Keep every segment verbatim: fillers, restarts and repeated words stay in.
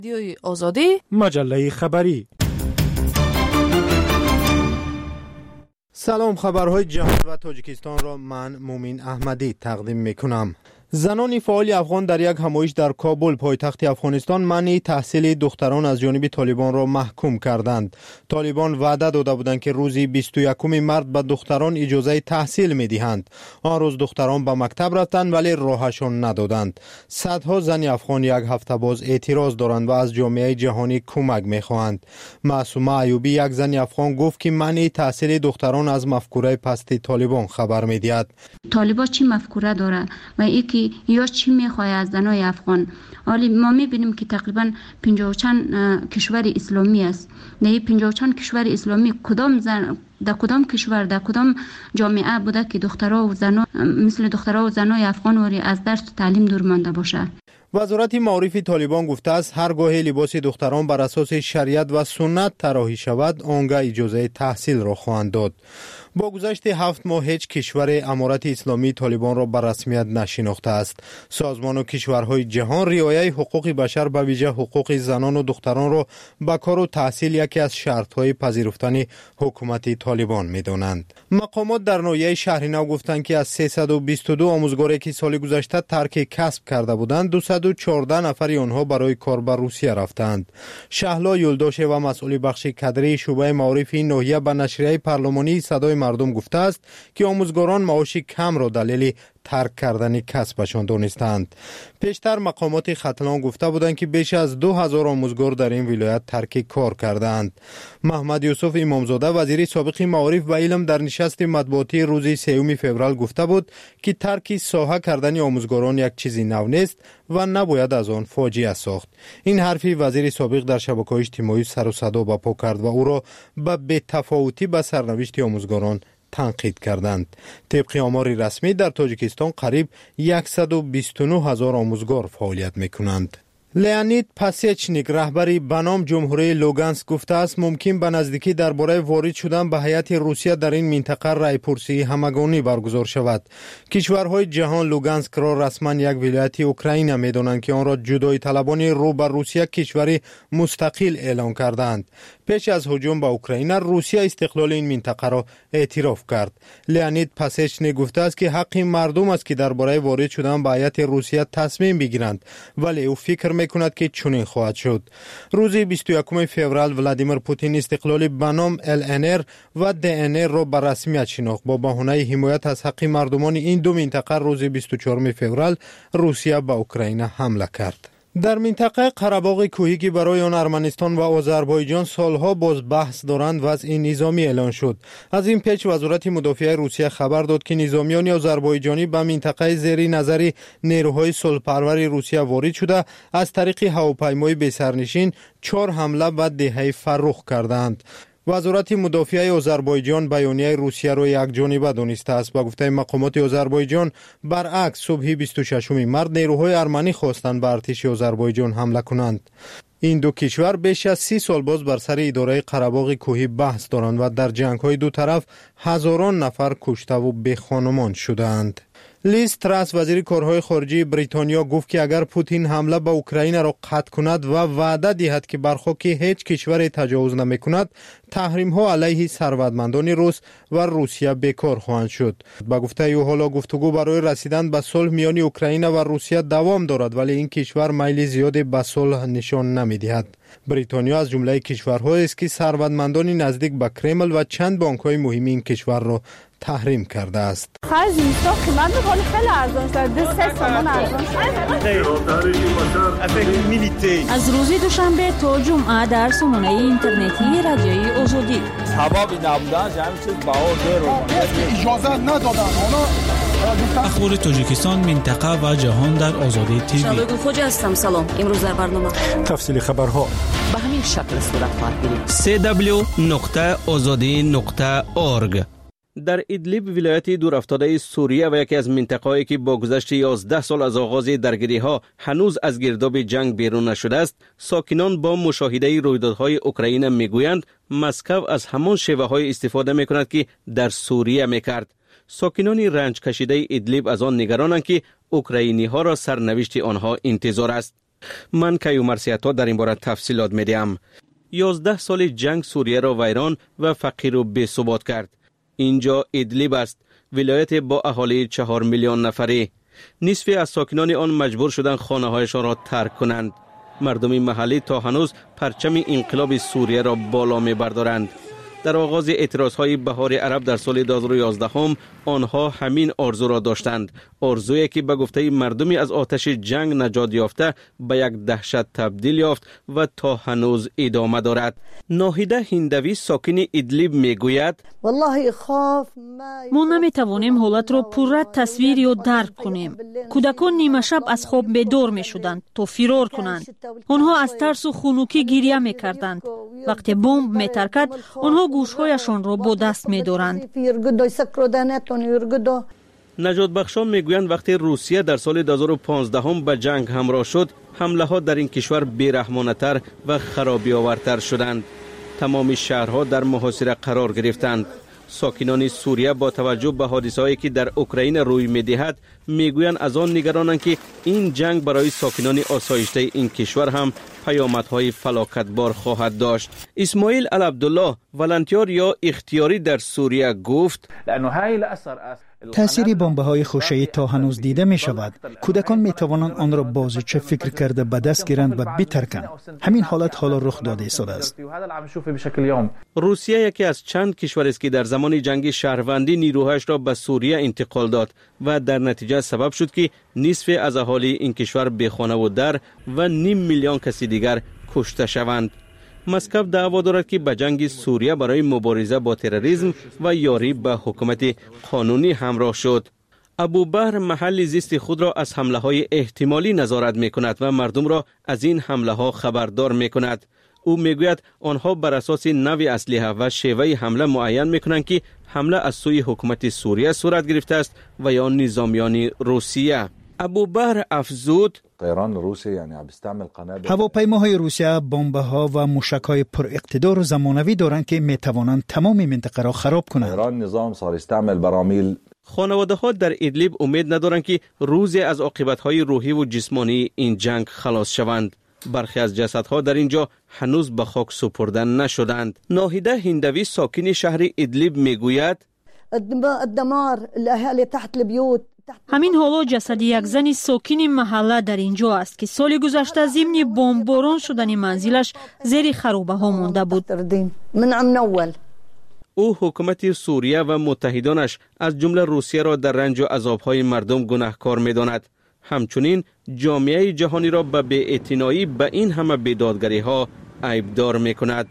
رادیوی آزادی، مجله خبری. سلام، خبرهای جهان و تاجیکستان را من مومین احمدی تقدیم میکنم. زنان فعال افغان در یک همایش در کابل پایتخت افغانستان منع تحصیل دختران از جانب طالبان را محکوم کردند. طالبان وعده داده بودند که روز بیست و یکم مارس به دختران اجازه تحصیل میدهند. آن روز دختران به مکتب رفتند ولی راهشان ندادند. صدها زن افغان یک هفته باز اعتراض دارند و از جامعه جهانی کمک میخواهند. معصومه ایوبی یک زن افغان گفت که منع تحصیل دختران از مفکوره پست طالبان خبر میدهد. طالبان چی مفکوره داره و یکی یا چی میخواد از زنای افغان؟ حالی ما میبینیم که تقریبا پنجاه و چند کشور اسلامی است. نه پنجاه و چند کشور اسلامی کدام زن در کدام کشور در کدام جامعه بوده که دخترها و زنا مثل دخترها و زنای افغان وری از درس و تعلیم دور مانده باشه؟ وزارت معارف طالبان گفته است هرگاه لباس دختران بر اساس شریعت و سنت طراحی شود آنگاه اجازه تحصیل را خواهند داد. با گذشت هفت ماه هیچ کشور امارت اسلامی طالبان را به رسمیت نشناخته است. سازمان و کشورهای جهان رعایت حقوق بشر به ویژه حقوق زنان و دختران را به کار و تحصیل یکی از شرطهای پذیرفتن حکومت طالبان می‌دانند. مقامات در ناحیه شهرنو گفتند که از سیصد و بیست و دو آموزگاری که سال گذشته ترک کسب کرده بودند دویست و چهارده نفر آنها برای کار به روسیه رفتند. شهلا یلداشه و مسئول بخش کادری شعبه معارف این ناحیه به نشریه پارلمانی صدای مردم گفته است که آموزگاران معاش کم را دلیل ترک کردن کسبشان دانستند. پیشتر مقامات ختلان گفته بودند که بیش از دو هزار آموزگار در این ولایت ترک کار کردند. محمد یوسف امامزاده وزیر سابق معارف و علم در نشست مطبوعاتی روز سوم فوریه گفته بود که ترک ساحه کردن آموزگاران یک چیزی نو نیست و نباید از آن فاجعه ساخت. این حرفی وزیر سابق در شبکه‌های اجتماعی سر و صدا برپا کرد و او را به بی‌تفاوتی به سرنوشت آموزگاران تنقید کردند. طبق آمار رسمی در تاجیکستان قریب صد و بیست و نه هزار آموزگار فعالیت میکنند. لیانید پاسچنیک رهبری به نام جمهوری لوگانسک گفته است ممکن به نزدیکی درباره وارد شدن به هیئت روسیه در این منطقه رایپرسی همگانی برگزار شود. کشورهای جهان لوگانسک را رسما یک ولایت اوکراین می‌دانند که آن را جدایی طلبان رو به روسیه کشوری مستقل اعلام کردند. پیش از هجوم به اوکراین روسیه استقلال این منطقه را اعتراف کرد. لیانید پاسچنیک گفته است که حق مردم است که درباره وارد شدن به هیئت روسیه تصمیم بگیرند ولی او فکر میکند که چنین خواهد شد. روز بیست و یکم فوریه ولادیمیر پوتین استقلال به نام ال ان ار و دی ان ار را به رسمیت شناخت. با بهانه حمایت از حق مردمان این دو منطقه روز بیست و چهارم فوریه روسیه به اوکراین حمله کرد. در منطقه قره‌باغ کوهی که برای آن ارمنستان و آذربایجان سالها باز بحث دارند وضع نظامی اعلان شد. از این پیش وزارت مدافع روسیه خبر داد که نظامیان آذربایجانی به منطقه زیر نظر نیروهای صلح‌پرور روسیه وارد شده از طریق هواپیمای بی‌سرنشین چهار حمله به دهه فرخ کردند. وزارت مدافع آذربایجان بیانیه روسیه را یکجانبه دانسته است. با گفته مقامات آذربایجان برعکس صبح بیست و ششم مارس نیروهای ارمنی خواستند به ارتش آذربایجان حمله کنند. این دو کشور بیش از سی سال باز بر سر اداره قره‌باغ کوهی بحث دارند و در جنگ‌های دو طرف هزاران نفر کشته و بی‌خانمان شدند. لیز تراس وزیر کارهای خارجه بریتانیا گفت که اگر پوتین حمله به اوکراین را قطع کند و وعده دهد که بر خاک هیچ کشور تجاوز نمی‌کند تحریم ها علیه ثروتمندان روس و روسیه بیکار خواهند شد. با گفته او حالا گفتگو برای رسیدن به صلح میان اوکراین و روسیه دوام دارد ولی این کشور میل زیادی به صلح نشان نمی‌دهد. بریتانیا از جمله کشورهایی است که ثروتمندان نزدیک به کرمل و چند بانک‌های مهم این کشور را تحریم کرده است. خرج اینستا قیمت می‌کنه خیلی ارزان شده. سه تومان ارزان شده. از روز دوشنبه تا جمعه در سامانه اینترنتی رادیوی آزادی. سببی نبودن همین چیز بهار رو اجازه ندادن. اخبار تاجیکستان، منطقه و جهان در آزادی تیوی. شبگون خوجه هستم. سلام. امروز در برنامه تفصیل خبرها به همین شکل صورت خواهد گرفت. سی دبلیو نقطه آزادی نقطه اورگ. در ادلیب ولایت دورافتاده سوریه و یکی از منطقه‌ای که با گذشت یازده سال از آغاز درگیری‌ها هنوز از گرداب جنگ بیرون نشده است، ساکنان با مشاهده رویدادهای اوکراین میگویند مسکو از همان شیوه‌های استفاده می‌کند که در سوریه می‌کرد. ساکنان رنج کشیده ادلیب از آن نگرانند که اوکراینی‌ها را سرنوشت آنها انتظار است. من کیومرسیتا در این باره تفصیلات میدیم. یازده سال جنگ سوریه را ویران و فقیر و بی‌ثبات کرد. اینجا ادلیب است، ولایت با اهالی چهار میلیون نفری. نصف از ساکنان آن مجبور شدند خانه‌هایشان را ترک کنند. مردم محلی تا هنوز پرچم انقلاب سوریه را بالا می‌بردارند. در آغاز اعتراضهای بهار عرب در سال دو هزار و یازده هم آنها همین آرزو را داشتند، آرزویی که به گفته مردمی از آتش جنگ نجات یافته به یک دهشت تبدیل یافت و تا هنوز ادامه دارد. ناهیده هندوی ساکن ادلیب میگوید ما نمیتوانیم حالت را پورا تصویر یا درک کنیم. کودکان نیمه شب از خواب بیدار میشدند تا فرار کنند. آنها از ترس و خنوکی گریه میکردند. وقتی بمب میترکد آنها گوشهایشان را با دست میدارند. نجات بخشان میگویند وقتی روسیه در سال دو هزار و پانزده هم به جنگ همراه شد، حمله ها در این کشور بیرحمانه تر و خرابی آورتر شدند. تمام شهرها در محاصره قرار گرفتند. ساکنان سوریه با توجه به حادثه‌هایی که در اوکراین روی می‌دهد میگویند از آن نگرانند که این جنگ برای ساکنان آسایشته این کشور هم پیامدهای فلاکتبار خواهد داشت. اسماعیل العبدالله، ولنتیار یا اختیاری در سوریه، گفت تأثیر بمب‌های خوشه‌ای تا هنوز دیده می شود. کودکان می توانند آن را بازوچه فکر کرده به دست گیرند و بترکند. همین حالت حالا رخ داده ایستاده است. روسیه یکی از چند کشور است که در زمان جنگ شهروندی نیروهایش را به سوریه انتقال داد و در نتیجه سبب شد که نصف از اهالی این کشور بی خانه و در و نیم میلیون کسی دیگر کشته شوند. مسکو دعوا دارد که به جنگ سوریه برای مبارزه با تروریسم و یاری به حکومت قانونی همراه شد. ابوبکر محل زیست خود را از حمله های احتمالی نظارت می کند و مردم را از این حمله ها خبردار می کند. او می گوید آنها بر اساس نوع اسلحه و شیوه حمله معین می کنند که حمله از سوی حکومت سوریه صورت گرفته است و یا نظامیان روسیه. ابوبکر افزود هواپیماهای روسیه بمب‌ها و موشک‌های پر اقتدار و زمانوی دارند که می‌توانند تمام منطقه را خراب کنند. خانواده‌ها در ادلیب امید ندارند که روزی از عاقبت‌های روحی و جسمانی این جنگ خلاص شوند. برخی از جسدها در اینجا هنوز به خاک سپرده نشدند. ناهیده هندوی ساکن شهر ادلیب میگوید همین حالا جسد یک زن ساکن محله در اینجا است که سال گذشته ضمن بمباران شدن منزلش زیر خرابه ها مانده بود. او حکومت سوریه و متحدانش از جمله روسیه را در رنج و عذاب‌های مردم گناهکار می‌داند. همچنین جامعه جهانی را به بی‌اعتنایی به این همه بیدادگری‌ها عیبدار می‌کند.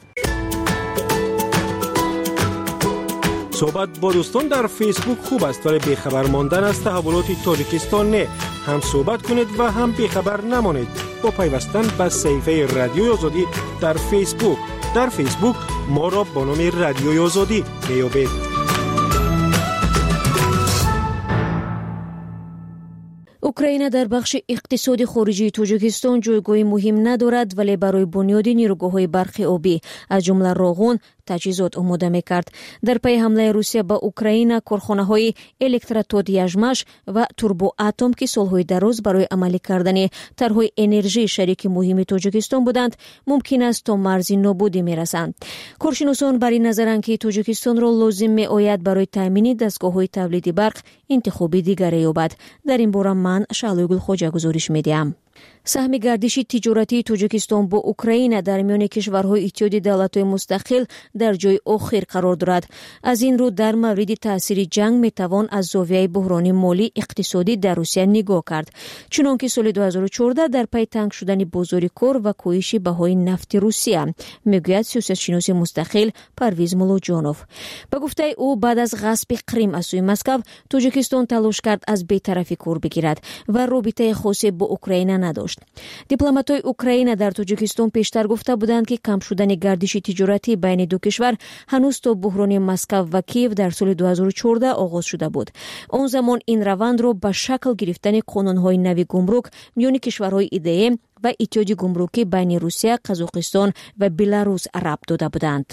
صحبت با دوستان در فیسبوک خوب است ولی بیخبر ماندن از تحولات تاجیکستان نه. هم صحبت کنید و هم بیخبر نمانید با پیوستن به صفحه رادیوی آزادی در فیسبوک. در فیسبوک ما را با نام رادیوی آزادی میابید. اوکراین در بخش اقتصادی خارجی تاجیکستان جایگاه مهم ندارد ولی برای بنیاد نیروگاه‌های برق آبی از جمله راغون تجهیزات آماده می‌کرد. در پی حمله روسیه به اوکراین کارخانه‌های الکتراتود یژمش و توربو اتم که سال‌های دراز برای عملی کردن طرح‌های انرژی شریک مهم تاجیکستان بودند ممکن است تا مرز نابودی می‌رسند. کارشناسان بر این نظرند که تاجیکستان را لازم می‌آید برای تامین دستگاه‌های تولید برق انتخابی دیگر یابد. در این باره من شالوی گلخوجه گزارش می‌دهم. سهم گردش تجارتی تاجیکستان با اوکراین در میان کشورهای اتحاد دولت‌های مستقل در جای آخر قرار دارد. از این رو در مورد تاثیر جنگ میتوان از زاویه بحران مالی اقتصادی در روسیه نگاه کرد. چنانکه سال دو هزار و چهارده در پی تنگ شدن بازار کار و کاهش بهای نفت روسیه، میگوید سیاستشناس مستقل پرویز مولوجانوف. به گفته او بعد از غصب کریم از سوی مسکو تاجیکستان تلاش کرد از بی‌طرفی کار بگیرد و رابطه خاصی با اوکراین نداشت. دیپلمات‌های اوکراین در تاجیکستان پیشتر گفته بودند که کم شدن گردش تجارتی بین دو کشور هنوز تا بحران مسکو و کیف در سال دو هزار و چهارده آغاز شده بود. آن زمان این روند را به شکل گرفتن قانون‌های نوی گمرک میان کشورهای ایدئ و اتحاد گمرکی بین روسیه، قزاقستان و بلاروس ربط داده بودند.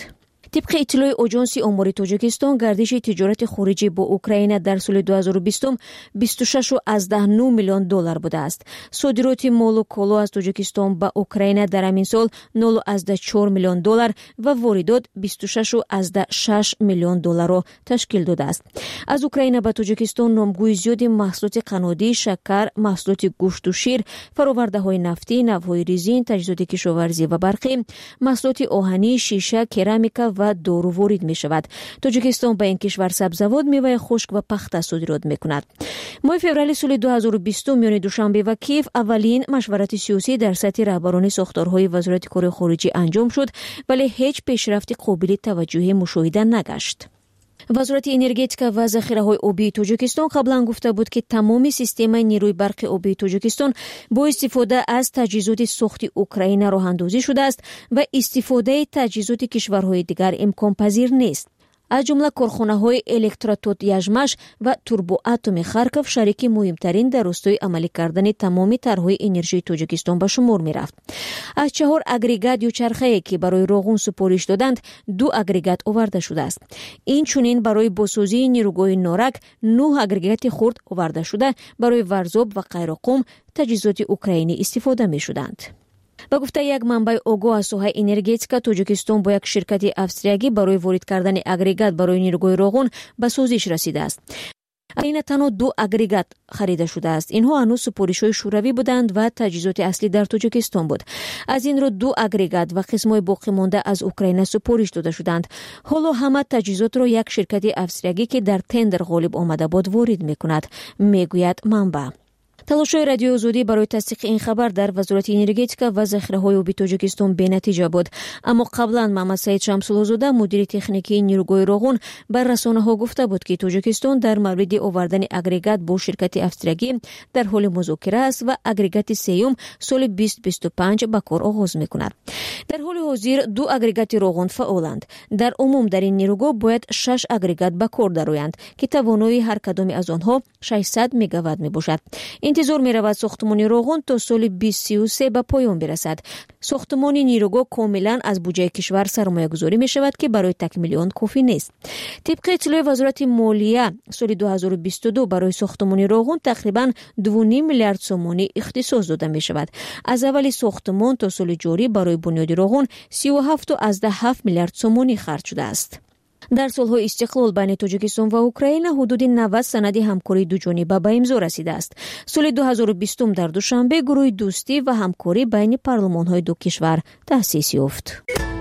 طبق اطلاع آژانس آمار تاجیکستان گردش تجارت خارجی با اوکراین در سال دو هزار و بیست بیست و شش و از ده نه میلیون دلار بوده است. صادرات مال و کالا از تاجیکستان به اوکراین در همین سال نه و از ده چهار میلیون دلار و واردات بیست و شش و از ده شش میلیون دلار را تشکیل داده است. از اوکراین به تاجیکستان نامگوی زیاد محصولات قنادی، شکر، محصولات گوشت و شیر، فرآورده‌های نفتی، نوهای ریزین، تجهیزات کشاورزی و برقی، محصولات آهنی، شیشه، کرامیکا و دارو وارد می شود. تاجیکستان به این کشور سبزیجات، میوه خشک و پخته صادرات می کند. ماه فوریه سال دو هزار و بیست میان دوشنبه و کیف اولین مشورت سیاسی در سطح رهبران ساختارهای وزارت کار خارجی انجام شد، ولی هیچ پیشرفت قابل توجه مشاهده نگشت. وزارت انرژتیک و ذخیره‌های آبی تاجیکستان قبلا گفته بود که تمام سیستم نیروی برق آبی تاجیکستان با استفاده از تجهیزات ساخت اوکراین راه اندازی شده است و استفاده تجهیزات کشورهای دیگر امکان پذیر نیست. از جمله کارخانه‌های الکتراتوت یژمش و توربو اتم خارکوف شریک مهمترین در راستای عملی کردن تمام طرح‌های انرژی تاجیکستان به شمار می‌رفت. از چهار اگریگات یا چرخه‌ای که برای روغن سپارش دادند، دو اگریگات آورده شده است. این چنین برای بازسازی نیروگاه نارک نه اگریگات خرد آورده شده، برای ورزاب و قیراقم تجهیزات اوکراینی استفاده می‌شدند. با گفته یک منبع آگاه از ساحه انرژتیک، تاجیکستان با یک شرکت افسریگی برای وارد کردن اگریگات برای نیروگاه روغن به سازش رسیده است. این تنها دو اگریگات خریده شده است. اینها هنوز سپارش‌های شوروی بودند و تجهیزات اصلی در تاجیکستان بود. از این رو دو اگریگات و قسم‌های باقی مانده از اوکراین سپارش داده شدند. حالا همه تجهیزات را یک شرکت افسریگی که در تندر غالب آمده بود وارد می‌کند، میگوید منبع. تلاش‌های رادیو آزادی برای تصدیق این خبر در وزارت انرژتیک و ذخیره‌های آبی تاجیکستان بی‌نتیجه بود، اما قبلا محمد سعید شمس‌الله مدیر تکنیکی نیروگاه روغن بر رسانه‌ها گفته بود که تاجیکستان در مورد آوردن اگریگات با شرکت افسریگی در حال مذاکره است و اگریگات سیوم سال بیست بیست و پنج به کار آغاز می‌کند. در حال حاضر دو اگریگات روغن فعالند. در عموم در این نیروگاه باید شش اگریگات به کار درآیند که توانایی هر کدام از آنها ششصد مگاوات میباشد. انتظار می رود ساختمان روغن تا سال بیست سی و سه به پایان برسد. ساختمان نیروگاه کاملا از بودجه کشور سرمایه گذاری می شود که برای تکمیل آن کافی نیست. طبق اطلاع وزارت مالیه سال دو هزار و بیست و دو برای ساختمان روغن تقریبا دو و نیم میلیارد سومانی اختصاص داده می شود. از اول ساختمان تا سال جاری برای بنیاد روغن سی و هفت و از ده هفت میلیارد سومانی خرج شده است. در سالهای استقلال بین تاجیکستان و اوکراین حدود نود سند همکاری دو جانبه به امضا رسیده است. سال دو هزار و بیست در دوشنبه گروه دوستی و همکاری بین پارلمان‌های دو کشور تأسیس یافت.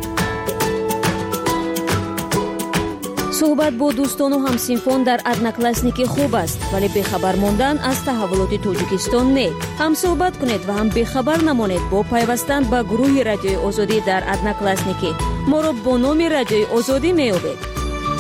صحبت با دوستان و همسینفان در ادناکلاسنیکی خوب است، ولی بیخبر ماندن از تحولات تاجیکستان نه. هم صحبت کنید و هم بیخبر نمانید با پیوستن به گروه رادیوی آزادی در ادناکلاسنیکی. ما را با نام رادیوی آزادی می‌یابید.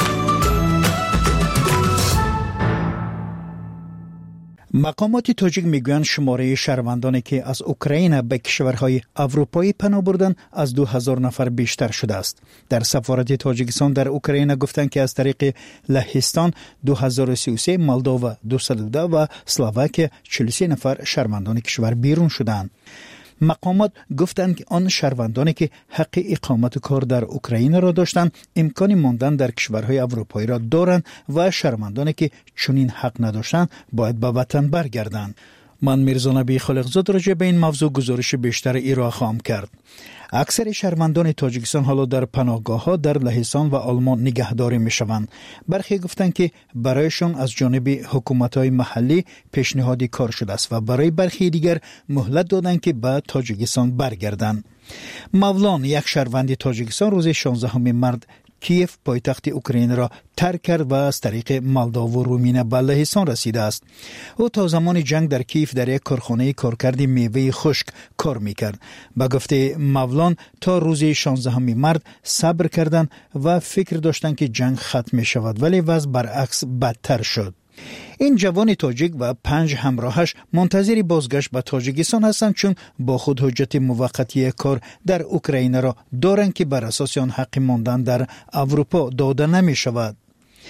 مقامات تاجیک میگویند شماره شهروندانی که از اوکراین به کشورهای اروپایی پناه بردن از دو هزار نفر بیشتر شده است. در سفارت تاجیکستان در اوکراین گفتند که از طریق لهستان دو هزار و سی و سه، مولداوا دویست و دو و اسلواکی چهل و سه نفر شهروندان کشور بیرون شدند. مقامات گفتند که آن شهروندانی که حق اقامت کار در اوکراین را داشتند امکان ماندن در کشورهای اروپایی را دارند و شهروندانی که چنین حق نداشتند باید به وطن برگردند. من میرزا نبی خالقزاد راجع به این موضوع گزارش بیشتر ارائه خواهم کرد. اکثر شهروندان تاجیکستان حالا در پناهگاه‌ها در لهستان و آلمان نگهداری می‌شوند. برخی گفتند که برایشان از جانب حکومت‌های محلی پیشنهاد کار شده است و برای برخی دیگر مهلت دادند که به تاجیکستان برگردند. مولان، یک شهروند تاجیکستان، روز شانزدهم مارس کیف پایتخت اوکراین را ترک کرد و از طریق مولداوا و رومینه به لهستان رسیده است. او تا زمان جنگ در کیف در یک کارخانه کارکرد میوه خشک کار میکرد. به گفته مولان تا روز شانزدهم مارس صبر کردند و فکر داشتند که جنگ ختم می شود، ولی وضع برعکس بدتر شد. این جوان تاجیک و پنج همراهش منتظر بازگشت به تاجیکستان هستند، چون با خود حجت موقتی کار در اوکراین را دارند که بر اساس آن حق ماندن در اروپا داده نمی شود.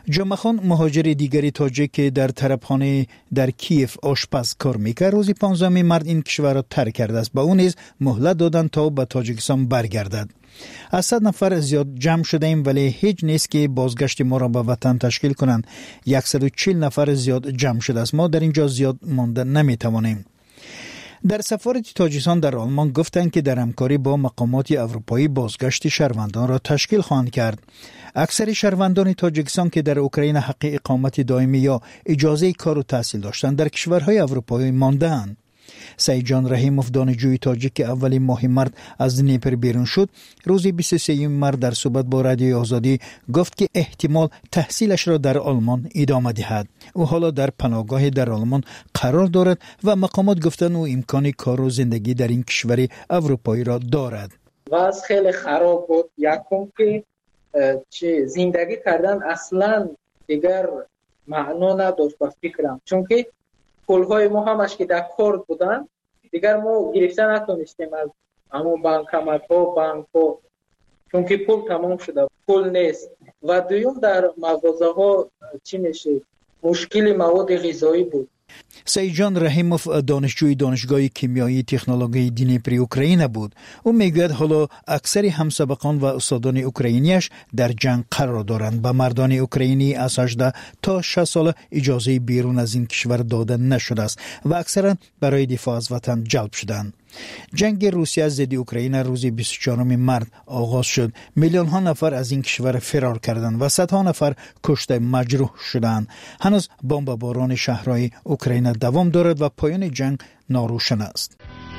جمعخان مهاجر دیگری تاجیک که در طربخانه در کیف آشپز کار میکرد روز پانزدهم مارس این کشور را ترک کرده است. با اون نیز مهلت دادن تا به تاجیکستان برگردد. از صد نفر زیاد جمع شده ایم ولی هیچ نیست که بازگشت ما را به وطن تشکیل کنند. صد و چهل نفر زیاد جمع شده است. ما در اینجا زیاد مانده نمیتوانیم. در سفارت تاجیکستان در آلمان گفتند که در همکاری با مقامات اروپایی بازگشت شهروندان را تشکیل خواهند کرد. اکثر شهروندان تاجیکستان که در اوکراین حق اقامت دائمی یا اجازه کار و تحصیل داشتند در کشورهای اروپایی مانده‌اند. سعید جان رحیموف دانشجوی تاجیک که اولین ماه مارس از دنیپر بیرون شد روز بیست و سوم مارس در صحبت با رادیوی آزادی گفت که احتمال تحصیلش را در آلمان ادامه دهد. او حالا در پناهگاه در آلمان قرار دارد و مقامات گفتند او امکان کار و زندگی در این کشور اروپایی را دارد. وضع خیلی خراب بود. یکم که چه زندگی کردن اصلا دیگر معنا نداشت به فکرم، چون که پولهای ما همش که در کار بودن دیگر ما گرفته نتونستیم از همون بانکمت ها بانک ها، چون که پول تمام شده، پول نیست. و دویم در مغازه ها چی میشه مشکل مواد غذایی بود. سعید جان رحیموف دانشجوی دانشگاه کیمیایی تکنولوژی دنیپر اوکراین بود. او میگوید حالا اکثر همسابقان و استادان اوکراینیش در جنگ قرار دارند. به مردان اوکراینی از هجده تا شصت سال اجازه بیرون از این کشور داده نشده است و اکثرا برای دفاع از وطن جلب شدند. جنگ روسیه ضد اوکراین روز بیست و چهارم مارس آغاز شد. میلیون ها نفر از این کشور فرار کردند و صدها نفر کشته مجروح شدند. هنوز بمباران شهرهای اوکراین دوام دارد و پایان جنگ ناروشن است.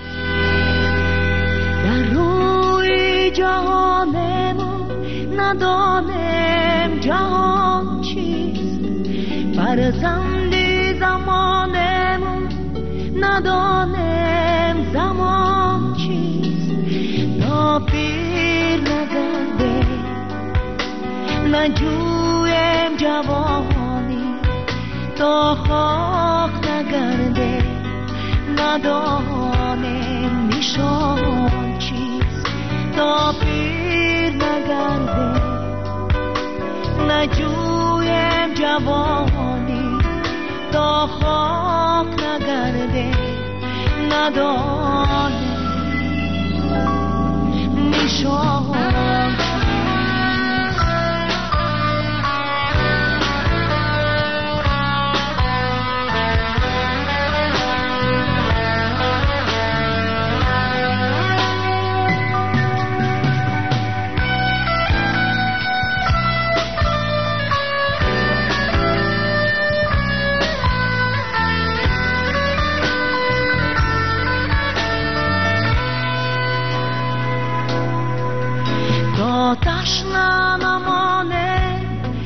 در روی جهانم ندانم جهان چیست، فرزند زمانم ندانم زمان چیست. ناپیر نگرده نجویم جوانی، تا خاک نگرده ندانم نشان چیست. ناپیر نگرده نجویم جوانی، تا خاک نگرده ندانم نشان. تشنه نمانه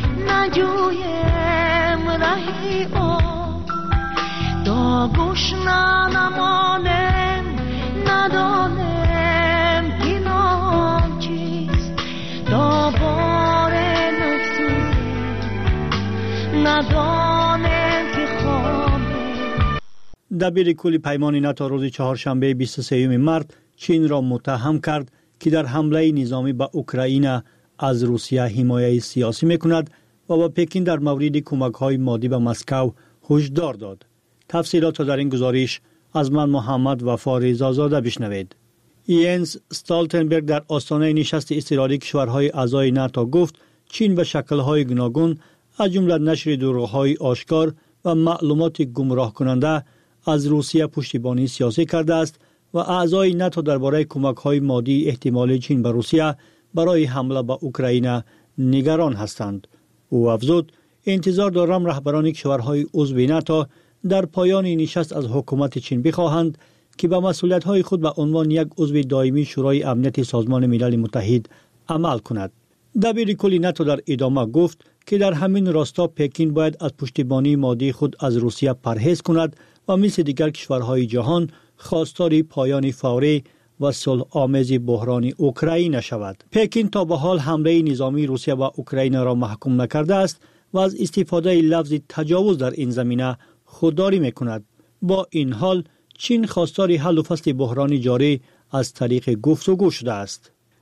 نجویم رهی آب، تا گوش نمانه ندانم گناه چیست. تا بار نفسوزه ندانم که خوابه. دبیر کل پیمان ناتو روز چهارشنبه بیست و سوم مارس چین را متهم کرد که در حمله نظامی به اوکراین از روسیه حمایت سیاسی میکند و با پکین در مورد کمک‌های مادی به مسکو هشدار داد. تفصیلات را در این گزارش از من محمد وفا رضازاده بشنوید. ینس استالتنبرگ در آستانه نشست اضطراری کشورهای اعضای ناتو گفت چین به شکل‌های گوناگون از جمله نشر دروغ‌های آشکار و معلومات گمراه کننده از روسیه پشتیبانی سیاسی کرده است و اعضای ناتو درباره کمک‌های مادی احتمال چین به روسیه برای حمله به اوکراین نگران هستند. او افزود انتظار دارم رهبران کشورهای عضو ناتو در پایان نشست از حکومت چین بخواهند که به مسئولیت‌های خود به عنوان یک عضو دائمی شورای امنیت سازمان ملل متحد عمل کند. دبیر کل ناتو در ادامه گفت که در همین راستا پکین باید از پشتیبانی مادی خود از روسیه پرهیز کند و مثل دیگر کشورهای جهان خواستار پایان فوری و صلح آمیز بحران اوکراین شود. پکین تا به حال حمله نظامی روسیه به اوکراین را محکوم نکرده است و از استفاده لفظ تجاوز در این زمینه خودداری میکند. با این حال چین خواستار حل و فصل بحران جاری از طریق گفتگو شده است.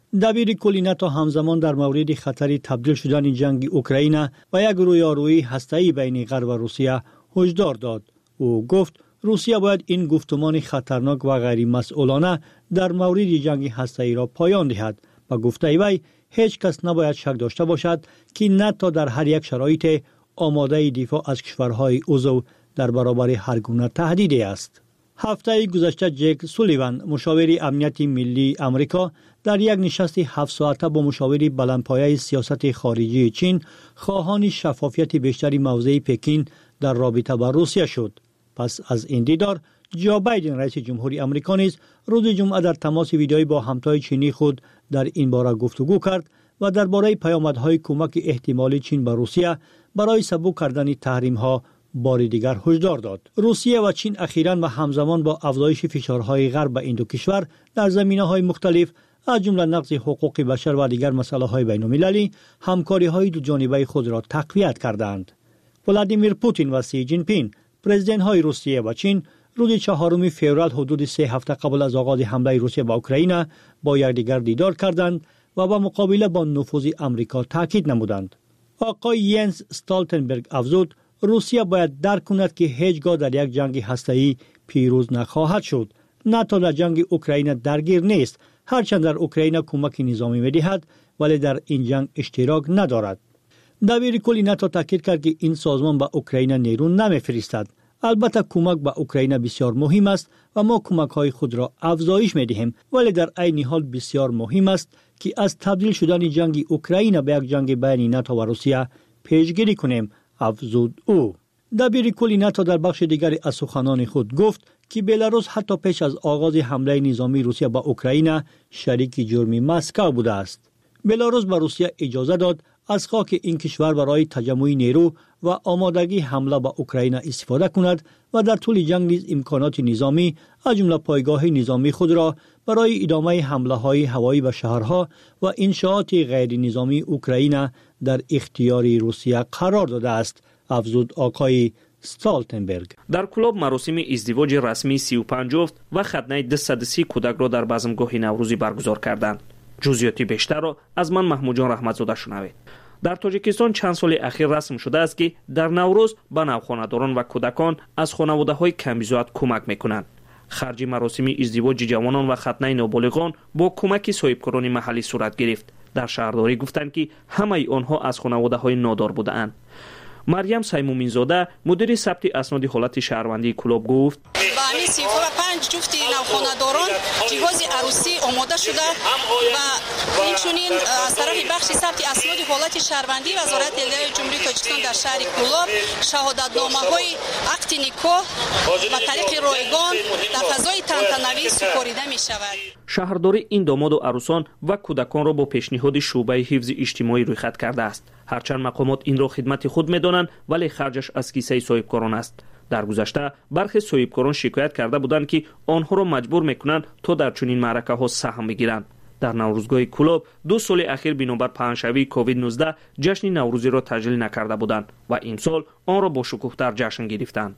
دبیر کل ناتو همزمان در مورد خطر تبدیل شدن جنگ اوکراین و یک رویارویی هسته‌ای بین غرب و روسیه هشدار داد. او گفت روسیه باید این گفتمان خطرناک و غیر مسئولانه در مورد جنگ هسته‌ای را پایان دهد و گفته وی هیچ کس نباید شک داشته باشد که ناتو در هر یک شرایط آماده دفاع از کشورهای عضو در برابر هر گونه تهدیدی است. هفته گذشته جک سولیوان مشاور امنیت ملی آمریکا در یک نشست هفت ساعته با مشاور بلندپایه سیاست خارجی چین خواهان شفافیت بیشتری موضع پکین در رابطه با روسیه شد. پس از این دیدار جو بایدن رئیس جمهوری آمریکا نیز روز جمعه در تماس ویدئویی با همتای چینی خود در این باره گفتگو کرد و درباره پیامدهای کمک احتمالی چین به روسیه برای سبک کردن تحریم‌ها بار دیگر هشدار داد. روسیه و چین اخیراً و همزمان با افزایش فشارهای غرب به این دو کشور در زمینه‌های مختلف از جمله نقض حقوق بشر و دیگر مسائل‌های بین‌المللی همکاری‌های دو جانبه خود را تقویت کردند. ولادیمیر پوتین و سی جین پینگ پرزیدنت‌های روسیه و چین روز چهارم فوریه حدود سه هفته قبل از آغاز حمله روسیه به اوکراین با یکدیگر دیدار کردند و با مقابله با نفوذ آمریکا تاکید نمودند. آقای ینس استالتنبرگ افزود روسیه باید درک کند که هیچگاه در یک جنگ هسته‌ای پیروز نخواهد شد. ناتو در جنگ اوکراین درگیر نیست، هرچند در اوکراین کمک نظامی می‌دهد ولی در این جنگ اشتراک ندارد. دبیر کل ناتو تاکید کرد که این سازمان به اوکراین نیرو نمی‌فرستد. البته کمک به اوکراین بسیار مهم است و ما کمک‌های خود را افزایش می‌دهیم، ولی در عین حال بسیار مهم است که از تبدیل شدن جنگ اوکراین به یک جنگ بین ناتو و روسیه پیشگیری کنیم، افزود او. دبیر کل ناتو در بخش دیگری از سخنان خود گفت که بلاروس حتی پیش از آغاز حمله نظامی روسیه به اوکراین شریک جرم مسکو بوده است. بلاروس به روسیه اجازه داد از خاک این کشور برای تجمع نیرو و آمادگی حمله به اوکراین استفاده کند و در طول جنگ نیز امکانات نظامی از جمله پایگاه نظامی خود را برای ادامه حمله‌های هوایی به شهرها و انشاءات غیر نظامی اوکراین در اختیار روسیه قرار داده است، افزود آقای استالتنبرگ. در کلاب مراسم ازدواج رسمی سی و پنج جفت و ختنه دویست و سی کودک را در بزمگاه نوروزی برگزار کردند. جزئیات بیشتر را از من محمود جان رحمتزاده شنوید. در تاجیکستان چند سال اخیر رسم شده است که در نوروز به نوخانه‌داران و کودکان از خانواده‌های کمیزاد کمک می‌کنند. خرج مراسم ازدواج جوانان و ختنه نابالغان با کمک صاحبکاران محلی صورت گرفت. در شهرداری گفتند که همه آنها از خانواده‌های نادار بودند. مریم سیمومینزاده مدیر ثبت اسناد حالت شهروندی کلاب گفت با همین سی و پنج جفت نوخانه‌داران جهاز عروسی آماده شده و اینچنین از طرف بخش ثبت اسناد حالت شهروندی وزارت اعلیه جمهوری تاجیکستان در شهر کلاب شهادتنامه‌های عقد نکاح و طریق رایگان در فضای تنتنوی سپاریده می‌شود. شهرداری این داماد و عروسان و کودکان را با پیشنهاد شعبه حفظ اجتماعی رویخط کرده است. هرچند مقامات این را خدمت خود می‌دانند ولی خرجش از کیسه صاحبکاران است. در گذشته برخی صاحبکاران شکایت کرده بودند که آنها را مجبور می‌کنند تا در چنین معرکه‌ها سهم بگیرند. در نوروزگاه کلاب دو سال اخیر بنابر پهنشوی کووید نوزده جشن نوروزی را تجلیل نکرده بودند و این سال آن را با شکوه‌تر جشن گرفتند.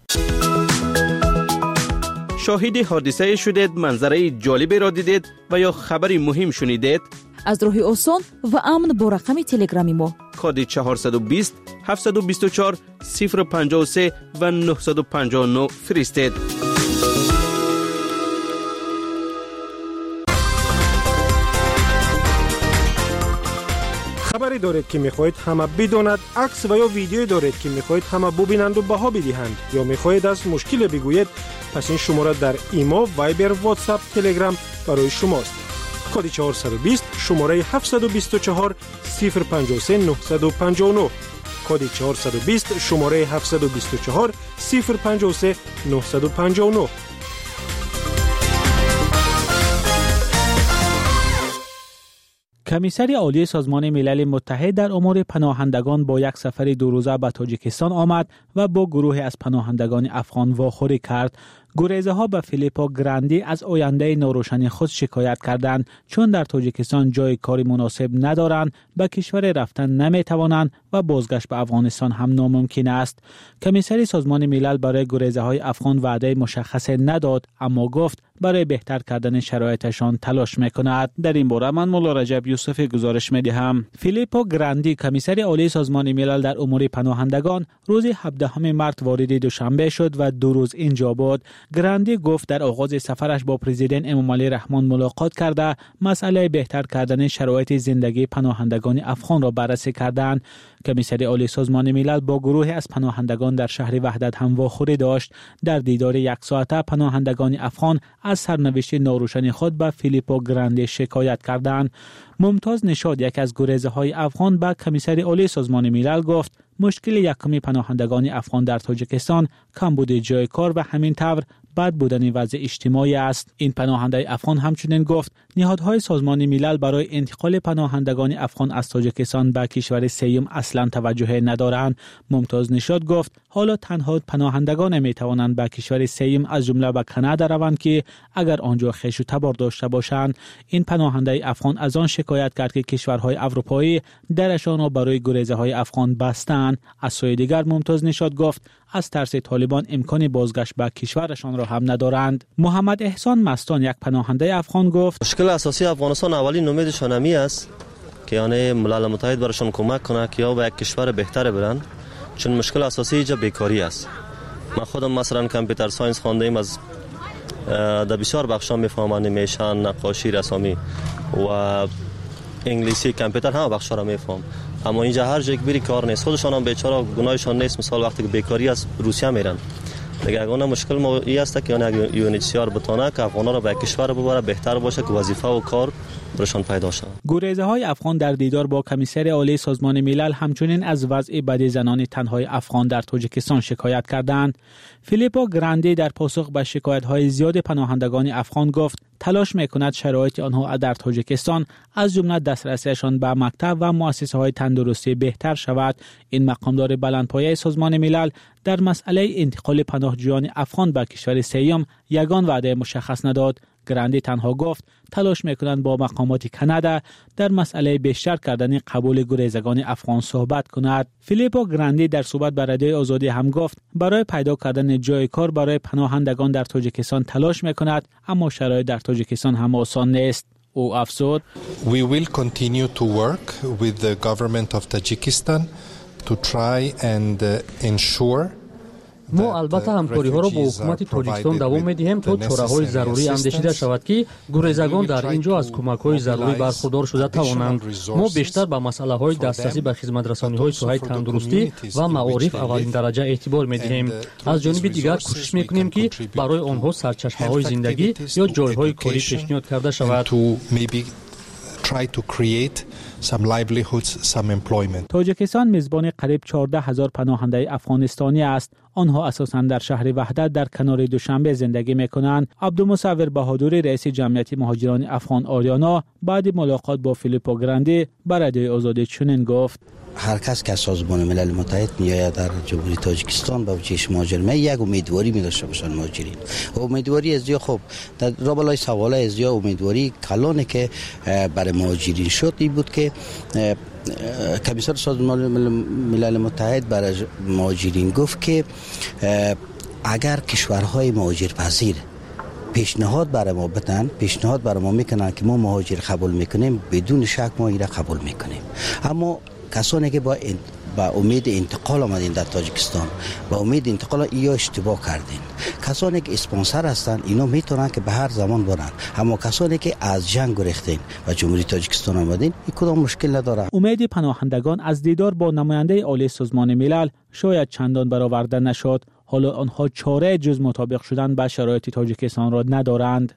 شاهد حادثه شدید، منظره جالبی را دیدید و یا خبری مهم شنیدید؟ از راه آسان و امن با رقم تلگرامی ما کد چهارصد و بیست هفتصد و بیست و چهار صفر پنجاه و سه و نهصد و پنجاه و نه فرستید. خبری دارید که میخواهید همه بداند، عکس و یا ویدیویی دارید که میخواهید همه ببینند و بها بدهند، یا میخواهید از مشکل بگویید، پس این شماره در ایما، وایبر، واتساپ، تلگرام برای شماست. کد چهارصد و بیست شماره هفتصد و بیست و چهار صفر پنجاه و سه نهصد و پنجاه و نه. کد چهارصد و بیست شماره هفتصد و بیست و چهار صفر پنجاه و سه نهصد و پنجاه و نه. کمیسر عالی سازمان ملل متحد در امور پناهندگان با یک سفر دو روزه به تاجیکستان آمد و با گروه از پناهندگان افغان واخوری کرد. گریزه ها به فیلیپو گراندی از آینده ناروشن خود شکایت کردند چون در تاجیکستان جای کاری مناسب ندارند، به کشور رفتن نمی توانند و بازگشت به افغانستان هم ناممکن است. کمیسر سازمان ملل برای گریزه های افغان وعده مشخص نداد، اما گفت برای بهتر کردن شرایطشان تلاش میکند. در این باره من مولا رجب یوسف گزارش میدهم. فیلیپو گراندی کمیسر عالی سازمان ملل در امور پناهندگان روز هفدهم مارس وارد دوشنبه شد و دو روز اینجا بود. گراندی گفت در آغاز سفرش با پرزیدنت امامعلی رحمان ملاقات کرده مسئله بهتر کردن شرایط زندگی پناهندگان افغان را بررسی کردند. کمیسر عالی سازمان ملل با گروهی از پناهندگان در شهر وحدت هم واخوری داشت. در دیدار یک ساعته پناهندگان افغان از سرنوشت ناروشن خود به فیلیپو گراندی شکایت کردند. ممتاز نشاد، یک از گریزه های افغان، به کمیسر عالی سازمان ملل گفت مشکل یکم پناهندگان افغان در تاجیکستان کمبود جای کار و همین طور بد بودن وضع اجتماعی است. این پناهنده افغان همچنین گفت نهادهای سازمان ملل برای انتقال پناهندگان افغان از تاجیکستان به کشور سوم اصلا توجه ندارند. ممتاز نشاد گفت حالا تنها پناهندگان می توانند به کشور سوم از جمله به کانادا روند که اگر آنجا خویش و تبار داشته باشند. این پناهنده افغان از آن شکایت کرد که کشورهای اروپایی درشان را برای گریزه های افغان بستند. از سوی دیگر ممتاز نشاد گفت از ترس طالبان امکان بازگشت به کشورشان را هم ندارند. محمد احسان مستان، یک پناهنده افغان، گفت مشکل اساسی افغانستان اولین امیدشان همی است که یعنی ملل متحد برشان کمک کنه که یا به یک کشور بهتر برن، چون مشکل اساسی اینجا بیکاری است. من خودم مثلا کامپیوتر ساینس خوانده ایم، از در بسیار بخشا میفهمم، انیمیشن، نقاشی، رسامی و انگلیسی کامپیوتر هم بخشا را میفهم، اما اینجا هر جایی بری کار نیست. خودشان هم بیچاره گناهشان نیست، مثال وقتی که بیکاری از روسیه میرن دیگه. اگه مشکل ما ای است که اون یو ان اچ سی آر بتونه که افغانا را به کشور ببره، بهتر باشه که وظیفه و کار برشان پیدا شود. گریزه های افغان در دیدار با کمیسر عالی سازمان ملل همچنین از وضع بد زنان تنهای افغان در تاجیکستان شکایت کردند. فیلیپو گراندی در پاسخ به شکایت های زیاد پناهندگان افغان گفت تلاش میکند شرایط آنها در تاجیکستان از جمله دسترسیشان به مکتب و مؤسسه های تندرستی بهتر شود. این مقامدار بلندپایه سازمان ملل در مسئله انتقال پناهجویان افغان به کشور سوم یگان وعده مشخص نداد. گراندی تنها گفت تلاش میکنند با مقامات کانادا در مسئله بیشتر کردن قبول گریزگان افغان صحبت کند. فیلیپو گراندی در صحبت با رادیوی آزادی هم گفت برای پیدا کردن جای کار برای پناهندگان در تاجیکستان تلاش میکند، اما شرایط در تاجیکستان هم آسان نیست. او افزود We will continue to work with the government of Tajikistan to try and ensure ما البته همکاری ها را با حکومت تاجیکستان دوام می‌دهیم تا چاره‌های ضروری اندیشیده شود که گریزگان در اینجا از کمک‌های ضروری برخوردار شده توانند. ما بیشتر به مسئله‌های دسترسی به خدمت‌رسانی‌های ساحه تندرستی و معارف اولین درجه اعتبار می‌دهیم. از جانب دیگر کوشش می‌کنیم که برای آنها سرچشمه‌های زندگی یا جای‌های کاری پیشنهاد کرده شود. try to create some livelihoods, some employment. تاجیکستان میزبان قریب چهارده هزار پناهنده افغانستانی است. آنها اساساً در شهر وحدت در کنار دوشنبه زندگی میکنند. عبدالمصور بهادری، رئیس جمعیت مهاجران افغان آریانا، بعد ملاقات با فیلیپو گراندی بر رادیوی آزادی چنین گفت هر کس که سازمان ملل متحد میآید در جمهوری تاجیکستان با چشم مهاجرین یک امیدواری می داشته باشند مهاجرین. امیدواری از خب در رابطه سوال از امیدواری کلانی که برای مهاجرین شد این بود که کمیسر سازمان ملل متحد برای مهاجرین گفت که اگر کشورهای مهاجر پذیر پیشنهاد برای ما بدن، پیشنهاد برای ما میکنن که ما مهاجر قبول میکنیم، بدون شک ما اینا قبول میکنیم. اما کسانی که با با امید انتقال آمدین در تاجیکستان، با امید انتقال یا اشتباه کردین. کسانی که اسپانسر هستند اینا میتونن که به هر زمان برن، اما کسانی که از جنگ گریختین و جمهوری تاجیکستان آمدین این کدام مشکل نداره. امید پناهندگان از دیدار با نماینده عالی سازمان ملل شاید چندان برآورده نشد. حالا آنها چاره جز مطابق شدن با شرایط تاجیکستان را ندارند.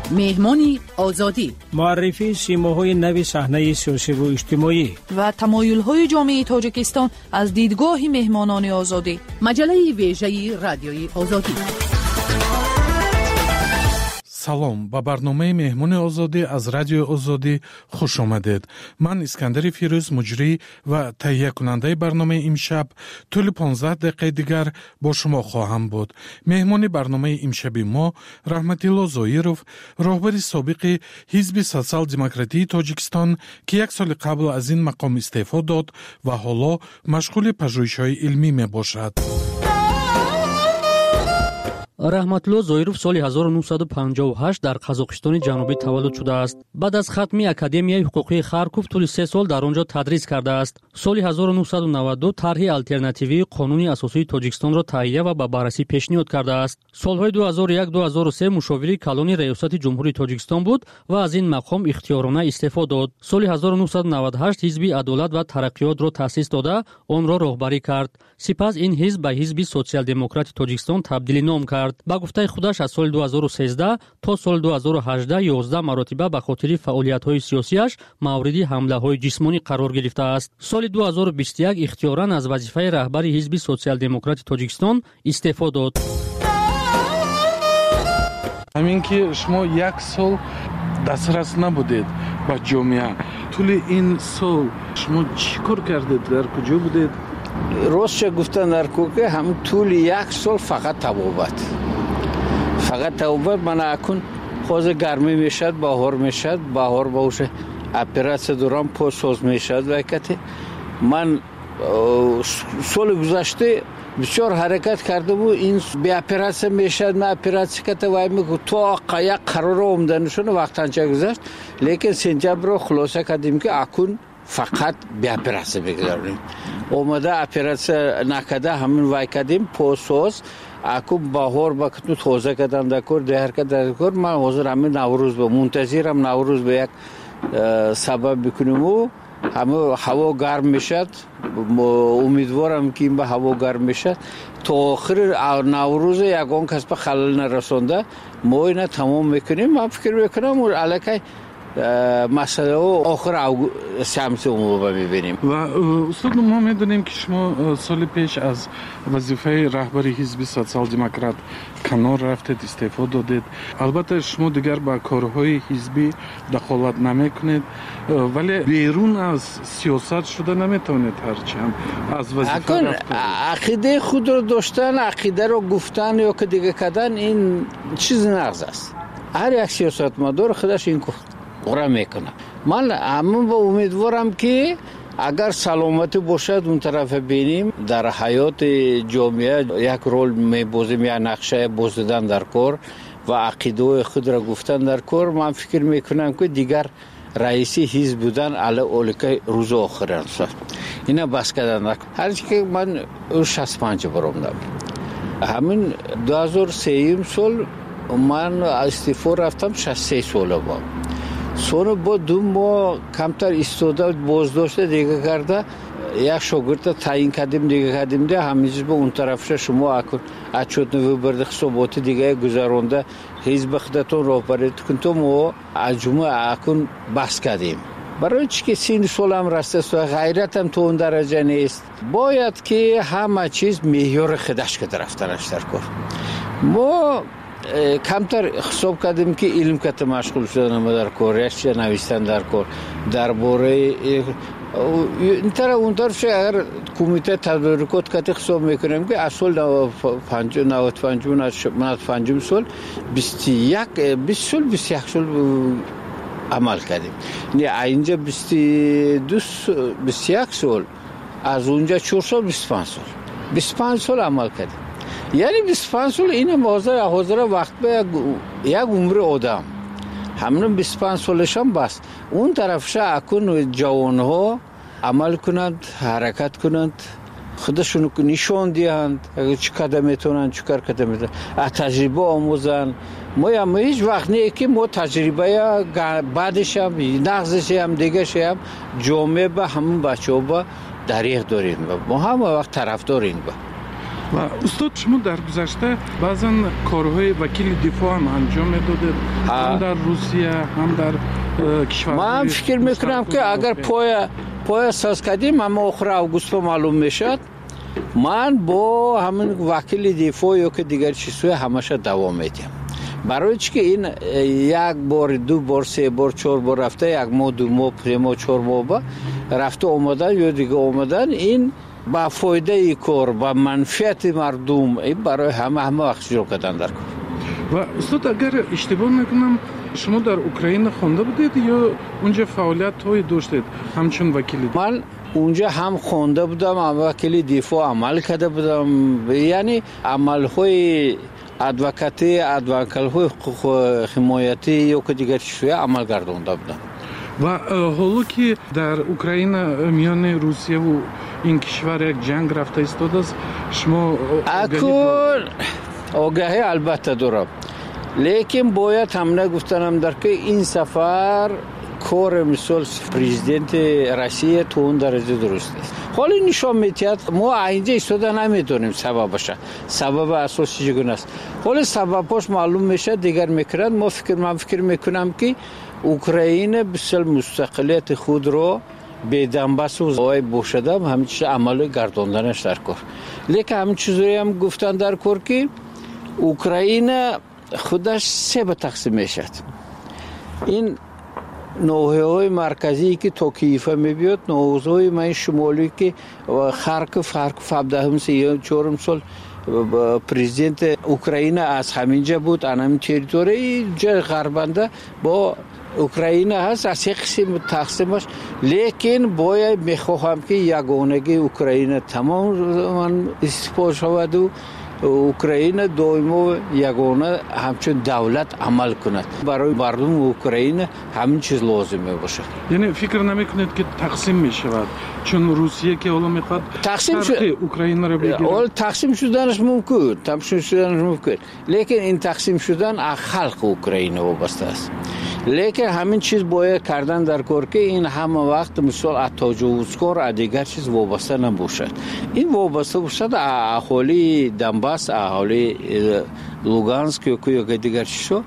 مهمان آزادی، معرفی سیماهای نوی صحنه سیاسی و اجتماعی و تمایل‌های جامعه تاجیکستان از دیدگاه مهمانان آزادی. مجله ویژه رادیوی آزادی. салом ба барномаи меҳмони озодӣ аз радиои озодӣ хуш омадед. ман искандари фирӯз муҷрӣ ва таҳиякунандаи барномаи имшаб тӯли понздаҳ дақиқаи дигар бо шумо хоҳам буд. меҳмони барномаи имшаби мо раҳматилло зоиров, роҳбари собиқи ҳизби социал-демократии тоҷикистон, ки як соли қабл аз ин мақом истеъфо дод ва ҳоло машғули пажӯҳишҳои илмӣ мебошад. раҳматулло зоиров соли ҳазору нуҳсаду панҷоҳу ҳашт дар қазоқистони ҷанубӣ таваллуд шудааст. баъд аз хатми академияи ҳуқуқии Харков тӯли се сол дар он ҷо тадрис кардааст. соли ҳазору нуҳсаду наваду ду тарҳи алтернативии қонуни асосии Тоҷикистонро таҳия ва ба баррасӣ пешниҳод кардааст. солҳои ду ҳазору як - ду ҳазору се мушовири калони раёсати ҷумҳурии Тоҷикистон буд ва аз ин мақом ихтиёрона истеъфо дод. соли ҳазору нуҳсаду наваду ҳашт ҳизби адолат ва тараққиётро таъсис дода, онро роҳбарӣ кард. сипас ин ҳизб ба ҳизби социал-демократи Тоҷикистон табдили ном кард. ба гуфтаи худаш аз соли ду ҳазору сездаҳ то соли ду ҳазору ҳаждаҳ ёздаҳ маротиба ба хотири фаъолиятҳои сиёсиаш мавриди ҳамлаҳои ҷисмонӣ қарор гирифтааст. соли ду ҳазору бисту як ихтиёран аз вазифаи раҳбари ҳизби социал-демократи Тоҷикистон истеъфо дод. ҳамин ки шумо як сол дастрас набудед ба ҷомеа, тӯли ин сол шумо чӣ кор кардед, дар куҷо будед? ростша гуфтан дар кӯка ҳам тӯли як сол фақат табобат фақат табобат мана акун ҳозир гармӣ мешад, баҳор мешад, баҳор бауша оператсия дорам, посоз мешад. вайкате ман соли гузашта бисёр ҳаракат кардаму ин беоператсия мешад, ма оператсия ката вай мегу то як қарора омданашона вақтанча гузашт, лекин сентябрро хулоса кардем ки акун фақат беоператсия мегузаронем. омада оператсия накарда ҳамин вай кардем, посоз акун баҳор ба куту тоза кадан дакор деҳар кадан дакор. ман ҳозир ҳамин наврӯз ба мунтазирам, наврӯз ба як сабаб бикунему ҳама ҳаво гарм мешад. умедворам ки ин ба ҳаво гарм мешад то охири наврӯз ягон кас ба халал нарасонда мо ина тамом мекунем. ман фикр мекунам аллакай масъалаҳо охири сентябр мебинем. ва устод мо медонем ки шумо соли пеш аз вазифаи раҳбари ҳизби социал-демократ канор рафтед, истеъфо додед. албатта шумо дигар ба корҳои ҳизбӣ дахолат намекунед, вале берун аз сиёсат шуда наметавонед ҳарчанд аз вазифа рафтед. ақидаи худро доштан, ақидаро гуфтан ё ки дига кардан ин чизи нағз аст. ҳар як сиёсатмадор худаш ин ора мекунад. ман ҳамин ба умедворам ки агар саломатӣ бошад он тарафа бинем дар ҳаёти ҷомеа як рол мебозем, як нақша боздидан дар кор ва ақидаҳои худро гуфтан дар кор. ман фикр мекунам ки дигар раиси ҳизб будан ала оликаи рӯзи охир аст. ина бас кардан ҳарчи ки ман шасту панҷ бор омдам. ҳамин ду ҳазору сеюм сол ман истеъфо рафтам, шасту се сола бо сони бо ду моҳ камтар истода боздошта дига карда як шогирда таъин кардем, дига кардем да ҳамин бо он тарафша шумо акун отчётни выборди ҳисоботи дигаи гузаронда ҳизби худатон роҳбарӣ кун то мо аз ҷумла акун баҳс кардем. барои чӣ ки синни солам растаст ва ғайратам то он дараҷа нест, бояд ки ҳама чиз меъёри худаш када рафтанаш дар кор. мо камтар ҳисоб кардем ки илм ката машғул шуданам дар кор, якча навистан дар кор дар бораи ин тараф он тарафша агар кумитаи тадбиркот ката ҳисоб мекунем ки аз соли наваду панҷум сол бисту як бист сол бисту як сол амал кардем. не айнҷа бисту ду бисту як сол, аз онҷа чор сол бисту панҷ сол бисту панҷ сол амал кардем. яъне бисту панҷ сол ин ҳозира вақт ба як умри одам ҳамин бисту панҷ солашам бас. он тарафша акун ҷавонҳо амал кунанд, ҳаракат кунанд, худашон нишон диҳанд чӣ када метавонанд, чӣ кар када метавонанд, аз таҷриба омӯзанд. мо ям ҳеҷ вақт не ки мо таҷрибая баъдешам нағзешам дигашам ҷомеа ба ҳамин бачаҳо ба дариғ дорем. мо ҳама вақт тарафдорем. و استاد شما در گذشته بعضا کارهای وکیل دفاع هم انجام میدادید هم در روسیه هم در کشور. من فکر میکنم که اگر پای پای اساس کردیم اما آخر اوگوست معلوم میشد من با همین وکیل دفاع یا که دیگر چیزهای همشه دوام میدیم. برای چی که این یک بار دو بار سه بار چهار بار رفته یک ماه دو ماه سه ماه چهار ماه با رفته اومدن یا دیگه اومدن این با فایده ای کار با منفعت مردم این برای همه همه وقت شروع کردن در کار. و استاد اگر اشتباه نکنم شما در اوکراین خونده بودید یا اونجا فعالیت های داشتید همچون وکیل؟ من اونجا هم خونده بودم هم وکیل دفاع عمل کرده بودم، یعنی عمل های ادوکاتی ادوکال های حمایتی یا که دیگر چیزهای عمل گردونده بودم. و حالا که در اوکراین میان روسیه و این کشور یک جنگ رفته ایستاده است شما اکل آگاهی البته دارم، لیکن باید هم نگفتنم در که این سفر کار مثال پرزیدنت روسیه تو اون درجه درست است. حالا نشان میتید ما اینجا ایستاده نمیدونیم سببش، سبب اساسی چگونه است. حالا سببش معلوم میشه دیگر میکرد. ما فکر من فکر میکنم که اوکراین بسیار مستقلیت خود رو به دنباس و زوای بوشدم همین چیز عمل گرداندنش در کار. لیکن همین چیزایی هم گفتن در کار که اوکراین خودش سه به تقسیم میشد. این نوحه‌های مرکزی که تا کیف میبیاد، نوحه‌های من شمالی که خارکوف خارکوف هفدهم سی چهارم سال پرزیدنت اوکراین از همینجا بود، همین تریتوری جای غربنده با اوکراین هست از یک قسم تقسیمش. لیکن باید میخواهم که یگانگی اوکراین تمام استفاده شود و اوکراین دائما یگانه همچون دولت عمل کند. برای مردم اوکراین همین چیز لازمه باشه. یعنی فکر نمیکنید که تقسیم میشود چون روسیه که حالا میخواد تقسیم شد اوکراین رو بگیره؟ حالا تقسیم شدنش ممکن، تقسیم شدنش ممکن، لیکن این تقسیم شدن از خلق اوکراین وابسته است. لیکن همین چیز باید کردن در کار که این همه وقت مثال از تجاوزکار از دیگر چیز وابسته نباشد. این وابسته باشد اهالی دنباس، اهالی لوگانسک یا دیگر چیزها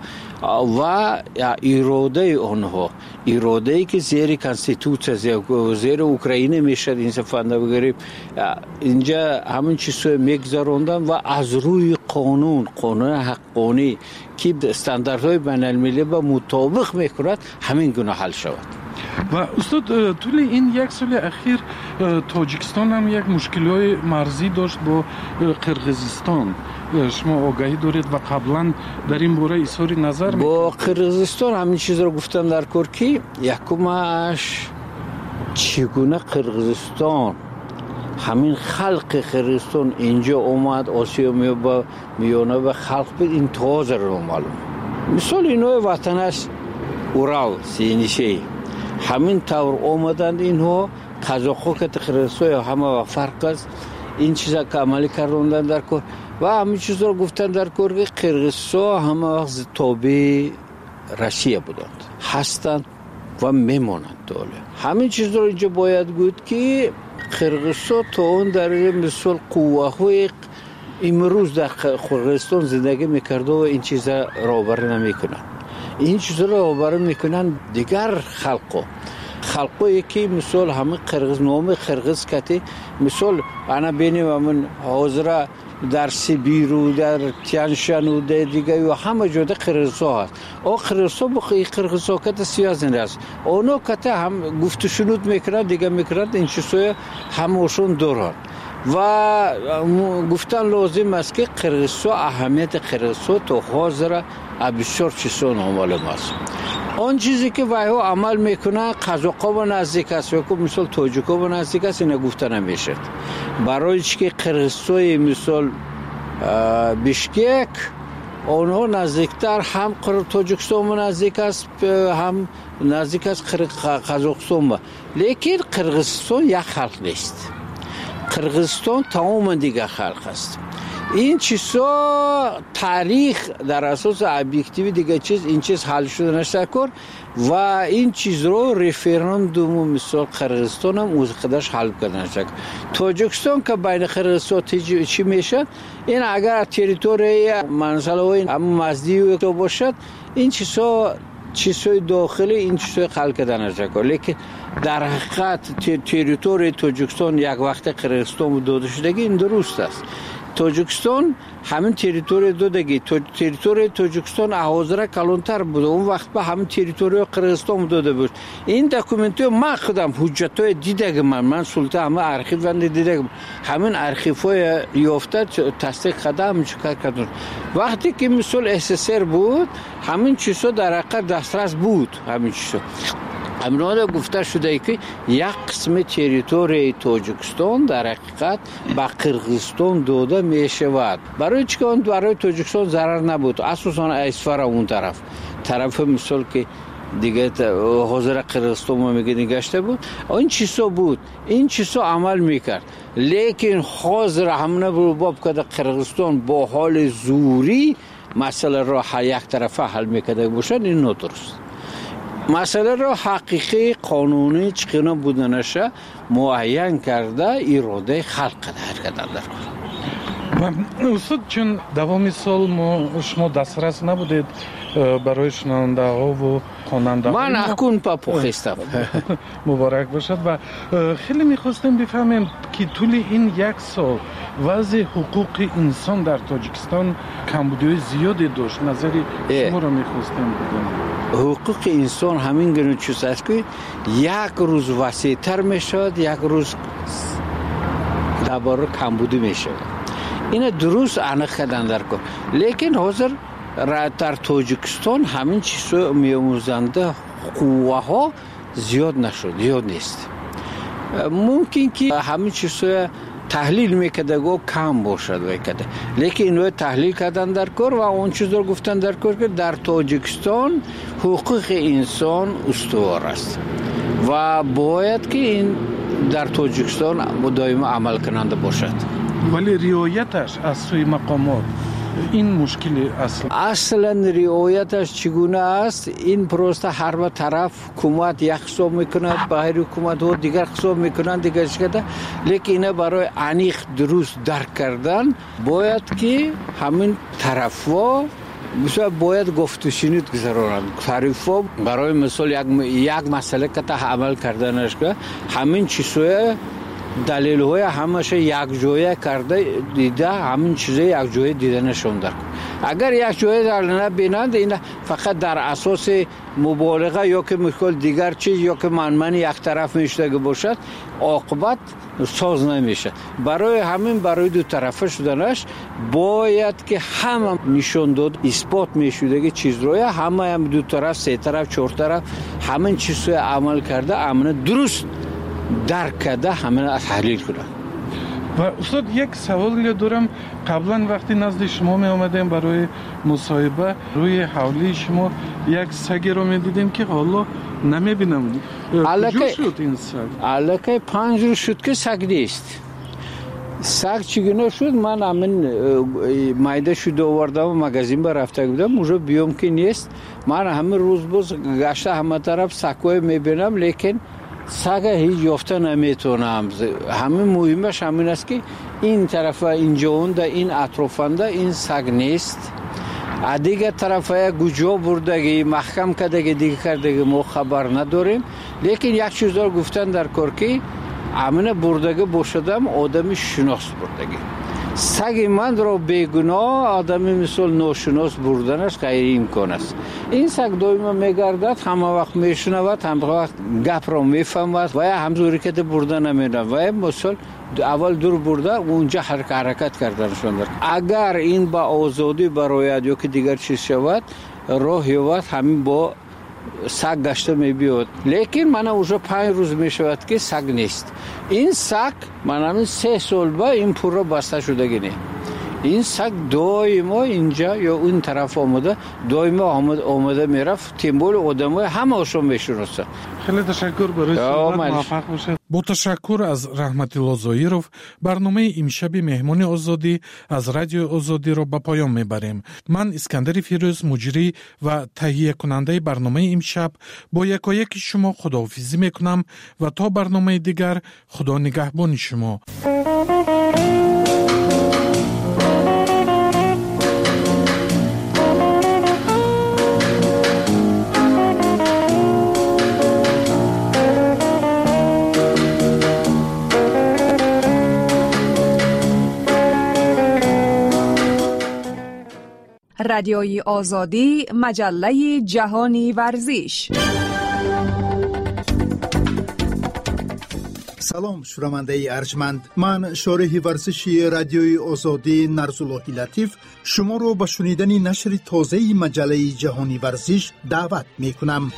و اراده آنها، اراده ای که زیر کانستیتوسیه زیر اوکراین میشد این سفنده بگیریم اینجا همین چیزها میگذراندن و از روی قانون قانون حقانی که استانداردهای بین المللی با مطابق میکند همین گونه حل شود. و استاد طول این یک سال اخیر تاجیکستان هم یک مشکل‌های مرزی داشت با قرقیزستان. شما آگاهی دارید و قبلا در این باره اظهار نظر میکنید؟ با قرقیزستان همین چیز رو گفتم در کار که یکمش چگونه قرقیزستان همین خلق قرقیزستان اینجا اومد آسیا میابه میانه و خلق بید این تازه رو معلوم. مثال اینو وطنش اورال سینیشی همین طور اومدند اینها قزاق‌ها که قرقیزستان همه فرق است این چیزا که عملی کردن در کار و همین چیز رو گفتن در کار که قرقیزستان همه وقت تابع روسیه بودند هستند و میمانند دوله. همین چیز رو اینجا باید گفت که قرقیزستان تا اون درجه مثل قوه‌های امروز در قرقیزستان زندگی میکرده و این چیزا راهبری نمیکنن. این چیزا رو راهبری میکنن دیگر خلقا خلقایی که مثل همه قرقیز نام قرقیز کتی مثل انا بینیم من حاضر در سیبیر و در تیانشان و در دیگه و همه جاده قرقیزها هست. او قرقیزها بخی قرقیزها کت سیازن هست. اونا کت هم گفت شنود میکنن دیگه میکنن این چیزهای هموشون دارن و گفتن لازم است که قرقیزها اهمیت قرقیزها تو حاضر بسیار چیزها معلوم است. آن چیزی که وایو عمل میکنه قزاق‌ها و نزدیک است یا مثلا تاجیک‌ها و نزدیک است اینا گفته نمیشه. برای که قرقیزستان مثلا بیشکک اونها نزدیکتر هم تاجیکستان و نزدیک است هم نزدیک است قزاقستان، لیکن قرقیزستان یک خلق نیست. قرقیزستان تمام دیگه خلق است. این چیزا تاریخ در اساس ابجکتیو دیگه چیز این چیز حل شده نشکر و این چیز رو رفراندوم مثل قرقیزستان هم از خودش حل کردن نشکر. تاجیکستان که بین قرقیزستان چی میشه این اگر تریتوری منزل و مزدی تو باشد این چیزا چیزای داخلی این چیزای خلق کردن نشکر. لیکن در حقیقت تریتوری تاجیکستان یک وقت قرقیزستان داده شدگی این درست است. تاجیکستان همین تریتوری دادگی تریتوری تاجیکستان حاضر کلانتر بود اون وقت به همین تریتوری قرقیزستان داده بود. این دکومنت من خودم حجتای دیدم من من سلطه همه ارشیو وند دیدم همین ارشیوهای یافته تصدیق قدم چیکار کردن وقتی که مثل اس اس ار بود همین چیزا در حقیقت دسترس بود همین چیزا امروز گفته شده که یک قسم تریتوری تاجیکستان در حقیقت به قرقیزستان داده می شود. برای چیکار برای تاجیکستان ضرر نبود اساسا اسفر اون طرف طرف مثل که دیگه حاضر قرقیزستان میگه نگشته بود این چیزا بود این چیزا عمل میکرد لیکن حاضر همونه باب که قرقیزستان با حال زوری مسئله را یک طرفه حل میکرده باشد این نادرست. مسئله را حقیقی قانونی چقدر بودنشه معین کرده اراده خلق کرده در کار. استاد چون دوام سال ما شما دسترس نبودید برای شنونده ها و خواننده ها من اکنون پا پخستم مبارک باشد و خیلی میخواستم بفهمیم که طول این یک سال وضع حقوق انسان در تاجیکستان کمبودی زیادی داشت نظری شما را میخواستم بدونم. حقوق انسان همین گونه چیز است که یک روز وسیع‌تر میشد یک روز درباره کمبودی میشد این درست انخ کردن در کار لیکن حاضر در تاجیکستان همین چیزا میاموزنده قوه ها زیاد نشد زیاد نیست ممکن که همین چیزا تحلیل میکرده گو کم باشد وکده لیکن اینو تحلیل کردن در کار و اون چیز رو گفتن در کار که در تاجیکستان حقوق انسان استوار است و باید که این در تاجیکستان دائما عمل کننده باشد ولی رعایتش از سوی مقامات این مشکل اصلا اصلا رعایتش چگونه است این پروسه هر دو طرف حکومت یک حساب میکند باهر حکومت ها دیگر حساب میکنند دیگر شده لیکن اینا برای انیق درست درک کردن باید که همین طرف ها مثلا باید گفت و شنید گذارند طرف ها برای مثال یک یک مسئله که تا عمل کردنش که همین چیزهای دلیل های همش یک جایه کرده دیده همین چیزه یک جایه دیده نشون در اگر یک جایه در نبینند این فقط در اساس مبالغه یا که مثل دیگر چیز یا که منمن یک طرف میشده باشد عاقبت ساز نمیشه برای همین برای دو طرفه شدنش باید که همه نشون داد اثبات میشده که چیز روی همه هم دو طرف سه طرف چهار طرف همین چیزهای عمل کرده امن درست درک کرده همه تحلیل کنن. و استاد یک سوال دارم قبلا وقتی نزد شما می آمدیم برای مصاحبه روی حولی شما یک سگی رو می دیدیم که حالا نمی بینم کجا شد این سگ؟ علاقه پنج رو شد که سگ نیست سگ چگونه شد من همین مایده شده آوردم و مگزین با رفته بودم اونجا بیام که نیست من همین روز باز گشته همه طرف سگوی می بینم لیکن سگ هیچ یافته نمیتونم همین مهمش همین است که این طرف اینجا اونده این اطرافنده این سگ نیست دیگه طرف گوجا بردگی محکم کردگی دیگه کردگی ما خبر نداریم لیکن یک چیز دار گفتن در کار که امن بردگی باشدم آدمی شناس بردگی سگ من را بیگناه آدمی مثل ناشناس بردنش غیر امکان است این سگ دائما میگردد همه وقت میشنود همه وقت گپ را میفهمد و همزوری که برده نمیدن و مثل اول دور برده اونجا حرکت کردنشون دارد اگر این با آزادی برایت یا که دیگر چیز شود راه یابد همین با سگ گشته میبیاد لیکن من اونجا پنج روز میشود که سگ نیست این سگ من همین سه سال با این پورا بسته شده گینه این سگ دائما اینجا یا اون طرف آمده دائما آمده آمده میرفت تیمبول آدمای همه‌شون میشناسه. خیلی تشکر برای صحبت، موفق باشید. با تشکر از رحمت الله ظاهرов برنامه امشب مهمان آزادی از رادیو آزادی را به پایان میبریم. من اسکندر فیروز مجری و تهیه کننده برنامه امشب با یکایک شما خداحافظی میکنم و تا برنامه دیگر خدا نگهبان شما. رادیوی آزادی، مجله جهانی ورزش. سلام شنونده ارجمند، من شارح ورزشی رادیوی آزادی نرزالله لطیف شما رو به شنیدن نشر تازه مجله جهانی ورزش دعوت می کنم.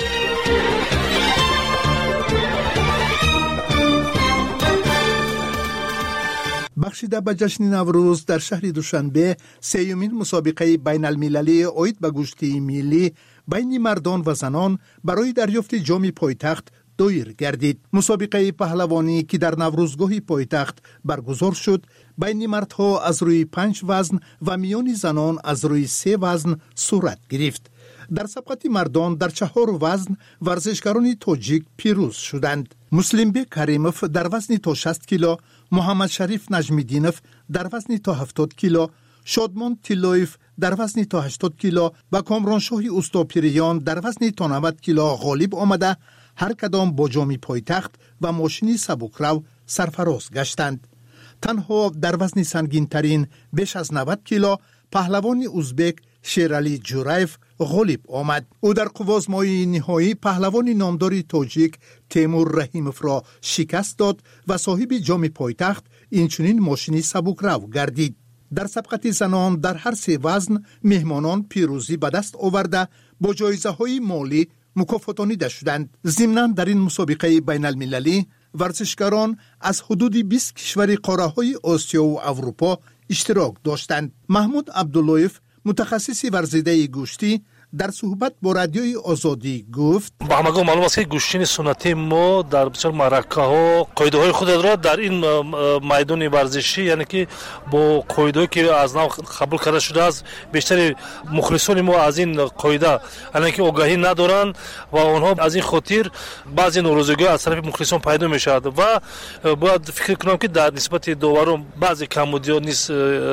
بخشیده به جشن نوروز در شهر دوشنبه سیومین مسابقه بین المللی عاید به گشتی ملی بین مردان و زنان برای دریافت جام پایتخت دایر گردید. مسابقه پهلوانی که در نوروزگاه پایتخت برگزار شد بین مردها از روی پنج وزن و میان زنان از روی سه وزن صورت گرفت. در سبقت مردان در چهار وزن ورزشکاران تاجیک پیروز شدند. مسلمبek کریموف در وزن تا شصت کیلو، محمد شریف نجمیدینوف در وزن تا هفتاد کیلو، شادمان تیلویف در وزن تا هشتاد کیلو و کامرانشاه اوستاپیریان در وزن تا نود کیلو غالب آمده هر کدام با جام پایتخت و ماشین سبکرو سرفراز گشتند. تنها در وزن سنگین ترین بیش از نود کیلو پهلوان ازبک شیرعلی جورایف غالب آمد. او در قوازمای نهایی پهلوان نامدار تاجیک تیمور رحیموف را شکست داد و صاحب جام پایتخت اینچنین ماشینی سبکرو گردید. در سبقت زنان در هر سه وزن مهمانان پیروزی به دست آورده با جایزه های مالی مکافاتانیده شدند. ضمناً در این مسابقه بین المللی ورزشکاران از حدود بیست کشور قاره های آسیا و اروپا اشتراک داشتند. محمود عبداللهیف متخصص ورزیده گوشتی در صحبت با رادیوی آزادی گفت: با همگان معلوم است که گوشتین سنتی ما در بسیار معرکه ها قاعده های خود را در این میدان ورزشی یعنی که با قاعده که از نو قبول کرده شده است بیشتر مخلصان ما از این قاعده یعنی که آگاهی ندارند و آنها از این خاطر بعضی ناراضگی از طرف مخلصان پیدا می شود و باید فکر کنم که در نسبت داوران بعضی کمبودی نیست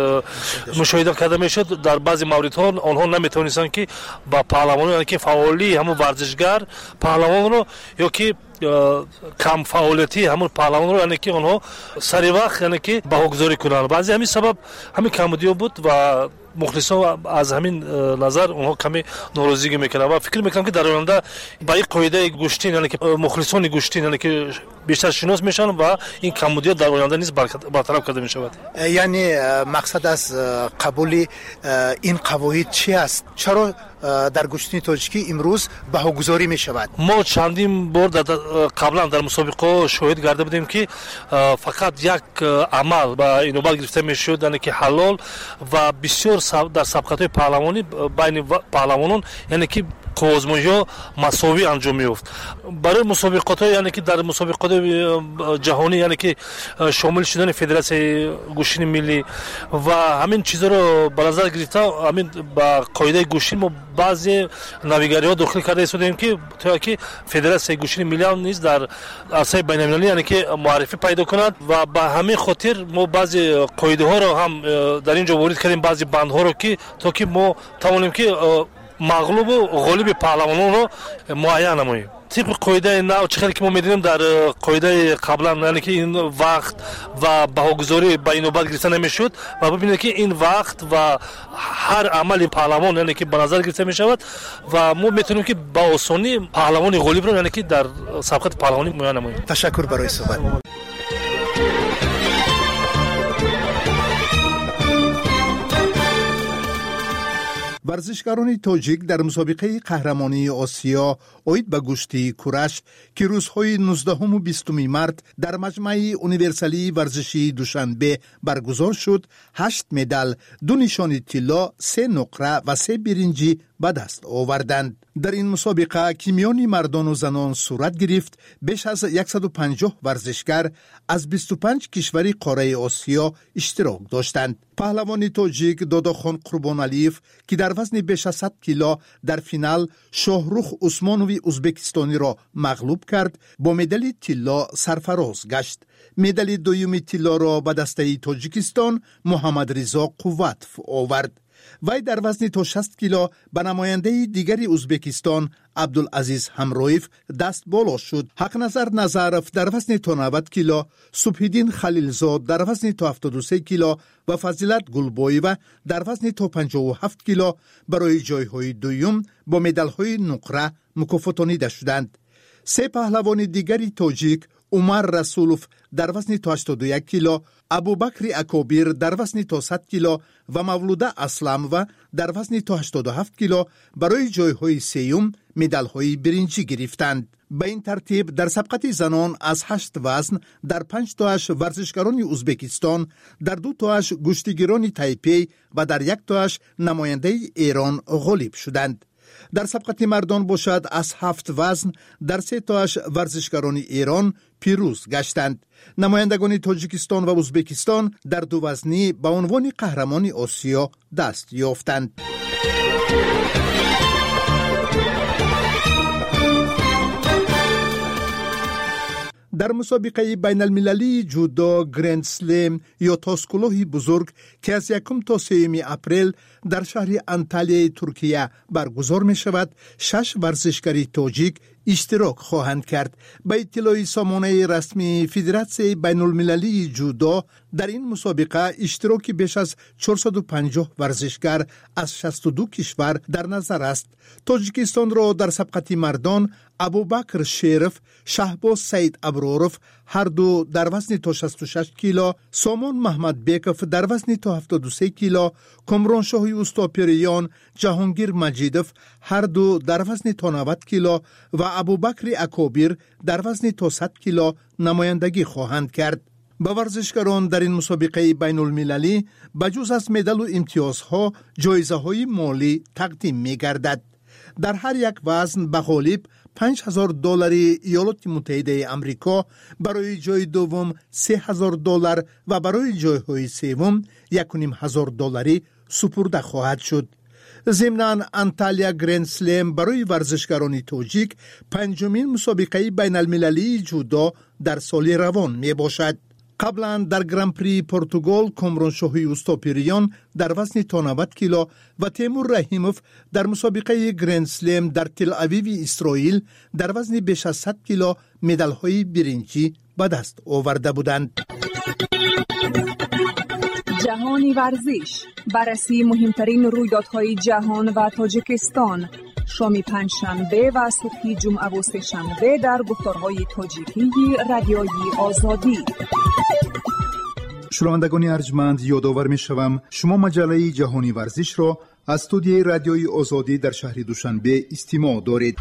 مشاهده کرده می شد. در بعضی موردها آنها نمی توانستند که با پهلوان یعنی که فعالی همون ورزشگر پهلوان رو یا که کم فعالیتی همون پهلوان رو یعنی که اونها سری وقت یعنی که بهاگذاری کنند. بعضی همین سبب همین کمبودی بود و مخلصان از همین نظر اونها کمی ناراضگی میکنن و فکر میکنم که در آینده با این قاعده گوشتین یعنی که مخلصان گوشتین یعنی که بیشتر شناس میشن و این کمبودی در آینده نیز برطرف کرده میشود. یعنی مقصد از قبول این قواعد چی است؟ چرا در گوشتین تاجیکی امروز بهاگذاری میشود؟ ما چندین بار قبلا در مسابقه شاهد گرده بودیم که فقط یک عمل با اینوبت گرفته میشد یعنی که حلال و بسیار در سبقت‌های پهلوانی بین پهلوانان یعنی که قوازمایی مساوی انجام می‌یافت. برای مسابقات یعنی که در مسابقات جهانی یعنی که شامل شدن فدراسیون گوشین ملی و همین چیزا رو به نظر گرفته همین با قاعده گوشین ما بعضی نویگری‌ها داخل کرده شدیم که تا که فدراسیون گوشین ملی هم نیز در عرصه بین‌المللی یعنی که معرفی پیدا کند و به همین خاطر ما بعضی قاعده‌ها رو هم در اینجا وارد کردیم، بعضی بندها رو که تا که ما توانیم که مغلوب و غالب پهلوانان رو معین نماییم. طبق قاعده نو چقدر که ما می‌دونیم در قاعده قبلا یعنی که این وقت و بهاگذاری به اینوبت گرفته نمی‌شد و ببینید که این وقت و هر عمل پهلوان یعنی که به نظر گرفته می‌شود و ما می‌تونیم که با آسانی پهلوان غالب رو یعنی که در سبقت پهلوانی معین نماییم. تشکر برای صحبت. ورزشکاران تاجیک در مسابقه قهرمانی آسیا اوید به گشتی کورش که روزهای نوزدهم و بیستم مارس در مجمع یونیورسالی ورزشی دوشنبه برگزار شد، هشت مدال، دو نشان طلا، سه نقره و سه برنجی به دست آوردند. در این مسابقه که میان مردان و زنان صورت گرفت، بیش از صد و پنجاه ورزشکار از بیست و پنج کشور قاره آسیا اشتراک داشتند. پهلوان تاجیک داداخان قربانعلیف که در وزن بیش از صد کیلو در فینال شاهرخ عثمانوی ازبکستانی را مغلوب کرد، با مدال طلا سرفراز گشت. مدال دوم طلا را به دسته تاجیکستان محمد رضا قوتف آورد. وی در وزن تا شصت کیلو به نماینده دیگری ازبکستان عبدالعزیز همرویف دست بالا شد. حق نظر نظرف در وزن تا نود کیلو، صبحیدین خلیلزاد در وزن تا هفتاد و سه کیلو و فضیلت گلبایو در وزن تا پنجاه و هفت کیلو برای جایهای دوم با مدال‌های نقره مکافاتانیده شدند. سه پهلوان دیگری تاجیک، عمر رسولوف در وزن تا هشتاد و یک کیلو، ابوبکر اکابیر در وزن تا صد کیلو و مولوده اسلم و در وزن تا هشتاد و هفت کیلو برای جایهای سیوم مدال‌های برنجی گرفتند. به این ترتیب در سبقت زنان از هشت وزن در پنج تاش ورزشکاران ازبکستان، در دو تاش گشتیگیران تایپی و در یک تاش نماینده ایران غالب شدند. در سبقت مردان باشد از هفت وزن در سه تاش ورزشکاران ایران پیروز گشتند. نمایندگان تاجیکستان و ازبکستان در دو وزنی به عنوان قهرمان آسیا دست یافتند. در مسابقه بین المللی جودو گرند سلم یا تاسکلوه بزرگ که از یکم تا سوم اپریل در شهر انتالیای ترکیه برگزار می شود، شش ورزشکاری تاجیک اشتراک خواهند کرد. به اطلاع سامانه رسمی فدراسیون بین المللی جودو، در این مسابقه اشتراک بیش از چهارصد و پنجاه ورزشکار از شصت و دو کشور در نظر است. تاجیکستان را در سبقت مردان ابوبکر شریف، شهباز سید ابرارف هر دو در وزن تا شصت و شش کیلو، سامان محمد بیکف در وزن تا هفتاد و سه کیلو، کامران شاهی استاپریان، جهانگیر مجیدف هر دو در وزن تا نود کیلو و ابوبکر اکابیر در وزن تا صد کیلو نمایندگی خواهند کرد. به ورزشکاران در این مسابقه بین المللی بجز از مدال و امتیازها جایزه های مالی تقدیم می گردد. در هر یک وزن به غالب پنج هزار دلار ایالات متحده آمریکا، برای جای دوم سه هزار دلار و برای جایهای سوم یک و نیم هزار دلاری سپرده خواهد شد. ضمناً انتالیا گرند سلم برای ورزشکاران تاجیک پنجمین مسابقه بین المللی جودو در سال روان می باشد. قبلا در گران پری پرتغال کامران شاهی استاپریان در وزن تا نود کیلو و تیمور رحیموف در مسابقه گرند سلم در تل اویو اسرائیل در وزن بیش از صد کیلو مدال‌های برنجی به دست آورده بودند. جهانی ورزش، بررسی مهمترین رویدادهای جهان و تاجیکستان، شام پنجشنبه و صبح جمعه و سه‌شنبه در گفتارهای تاجیکی رادیوی آزادی. شنوندگان ارجمند، یادآور می‌شوم شما مجله جهانی ورزش را از استودیوی رادیوی آزادی در شهر دوشنبه استماع دارید.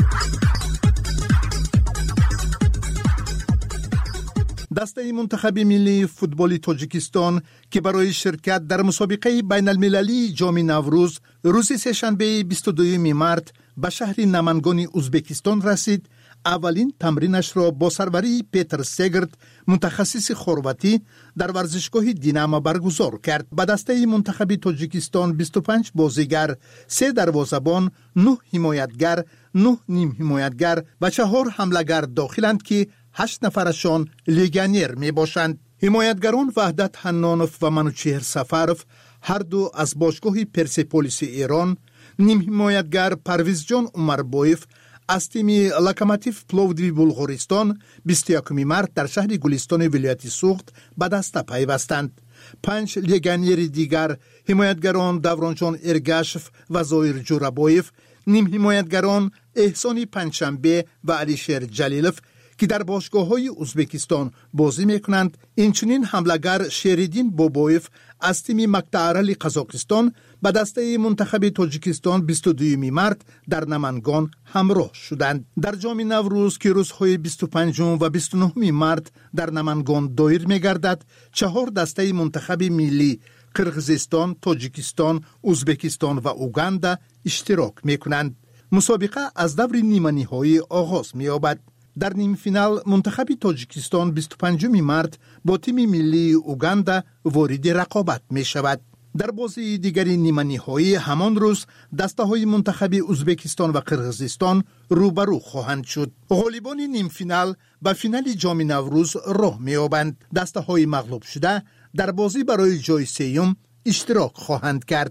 دسته منتخب ملی فوتبال تاجیکستان که برای شرکت در مسابقه بین المللی جام نوروز روز سه‌شنبه بیست و دوم مارس به شهر نمنگان ازبکستان رسید، اولین تمرینش را با سروری پیتر سگرد، متخصص خرواتی، در ورزشگاه دیناما برگزار کرد. به دسته منتخب تاجیکستان بیست و پنج بازیگر، سه دروازه‌بان، نه حمایتگر، نه نیم حمایتگر و چهار حمله‌گر داخلند که هشت نفرشان لیگانیر می باشند. حمایتگران وحدت حنانوف و منوچهر سفروف هر دو از باشگاه پرسپولیس ایران، نیم حمایتگر پرویز جان عمربایف از تیم لوکوموتیو پلوودیو بلغارستان بیست و یکم مارس در شهر گلستان ولایت سوخت به دسته پیوستند. پنج لیگانیر دیگر، حمایتگران دورانجان ارگاشف و زایر جورابایف، نیم حمایتگران احسانی پنجشنبه و علیشیر جلیلوف که در باشگاه‌های ازبکستان بازی می‌کنند، اینچنین حمله‌گر شیریدین بابایف از تیم مقطع ارل قزاقستان به دسته منتخب تاجیکستان بیست و دوم مارس در نمنگان همراه شدند. در جام نوروز که روزهای بیست و پنجم و بیست و نهم مارس در نمنگان دایر می‌گردد، چهار دسته منتخب ملی قرقیزستان، تاجیکستان، ازبکستان و اوگاندا اشتراک می‌کنند. مسابقه از دور نیمه نهایی آغاز می‌یابد. در نیم فینال منتخب تاجیکستان بیست و پنجم مارس با تیم ملی اوگاندا وارد رقابت می‌شود. در بازی دیگری نیمه نهایی همان روز دسته‌های منتخب ازبکستان و قرقیزستان روبرو خواهند شد. غالبان نیم فینال به فینال جام نوروز راه می‌یابند. دسته‌های مغلوب شده در بازی برای جای سوم اشتراک خواهند کرد.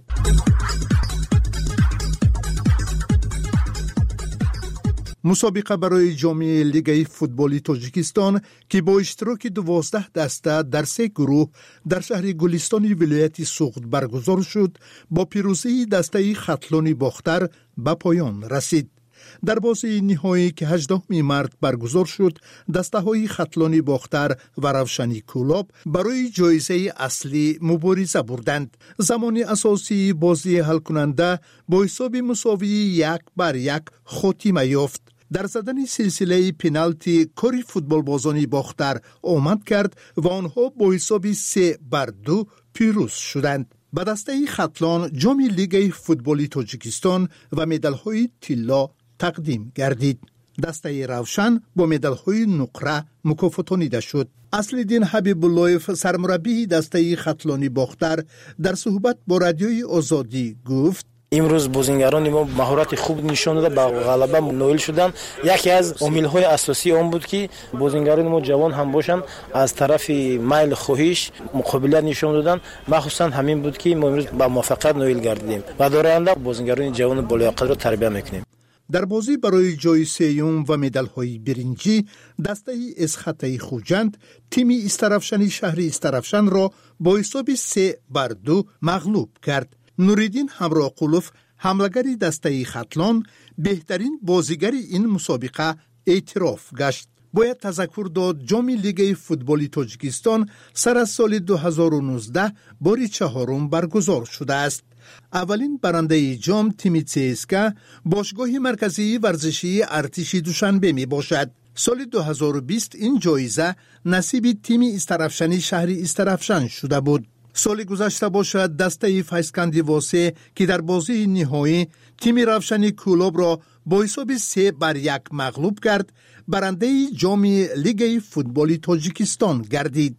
مسابقه برای جام لیگ فوتبال تاجیکستان که با اشتراک دوازده دسته در سه گروه در شهر گلستان ولایت سوخت برگزار شد، با پیروزی دسته ختلان باختر به پایان رسید. در بازی نهایی که هجدهم مارس برگزار شد، دسته های ختلان باختر و روشنی کولاب برای جایزه اصلی مبارزه بردند. زمان اساسی بازی حل کننده با حساب مساوی یک بر یک خاتمه یافت. در زدن سلسله پنالتی کاری فوتبال بازانی باختر آمد کرد و آنها با حساب سه بر دو پیروز شدند. به دسته ختلان جام لیگ فوتبال تاجیکستان و مدال های طلا تقدیم گردید. دسته روشن با مدال های نقره مکافاتانیده شد. اصل‌الدین حبیب اللهیف سرمربی دسته ختلانی باختر در صحبت با رادیوی آزادی گفت: امروز بازیگران ما مهارت خوب نشان داده، به غلبه نائل شدن. یکی از عامل‌های اساسی آن بود که بازیگران ما جوان هم باشند، از طرف میل خواهش مقابله نشان دادن. مخصوصا همین بود که ما امروز به موفقیت نائل گردیدیم و در آینده بازیگران جوان بالیاقت را تربیت میکنیم. در بازی برای جای سوم و مدال‌های برنجی دسته اسخطه خوجند تیم استرافشانی شهر استرافشان را با حساب سه بر دو مغلوب کرد. نوریدین همراقولوف حملگری دسته ختلان بهترین بازیگر این مسابقه اعتراف گشت. باید تذکر داد جام لیگ فوتبال تاجیکستان سر از سال دو هزار و نوزده باری چهارم برگزار شده است. اولین برنده جام تیم تسکا باشگاه مرکزی ورزشی ارتش دوشنبه می باشد. سال دو هزار و بیست این جایزه نصیب تیم استرافشانی شهر استرافشان شده بود. سال گذشته باشد دسته فیسکندی واسه که در بازی نهایی تیم روشنی کولاب را با حساب سه بر یک مغلوب کرد، برنده جام لیگ فوتبال تاجیکستان گردید.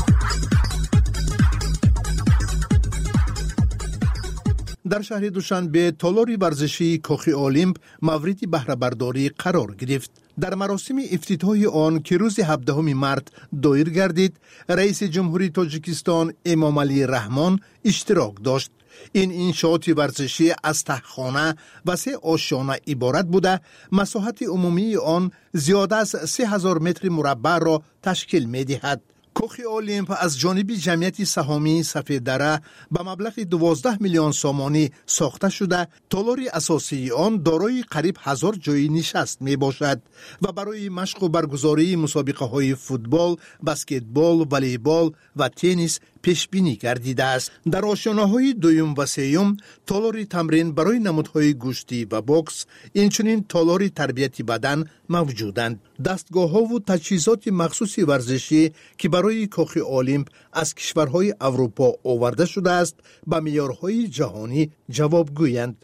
در شهر دوشنبه تالار ورزشی کاخ المپ مورد بهره برداری قرار گرفت. در مراسم افتتاحی آن که روز هفدهم مارس دایر گردید، رئیس جمهوری تاجیکستان امام علی رحمان اشتراک داشت. این انشاءات ورزشی از تهخانه و سه آشیانه عبارت بوده، مساحت عمومی آن زیاده از سه هزار متر مربع را تشکیل می دهد. کاخ المپ از جانب جمعیت سهامی سفید دره به مبلغ دوازده میلیون سامانی ساخته شده. تالار اساسی آن دارای قریب هزار جای نشست می باشد و برای مشق و برگزاری مسابقه های فوتبال، بسکتبال، والیبال و تنیس پیش بینی گردیده است. در آشیانه های دوم و سوم تالار تمرین برای نمودهای گوشتی و بوکس، اینچنین تالار تربیت بدن موجودند. دستگاه ها و تجهیزات مخصوص ورزشی که برای کاخ المپ از کشورهای اروپا آورده شده است به معیارهای جهانی جوابگویند.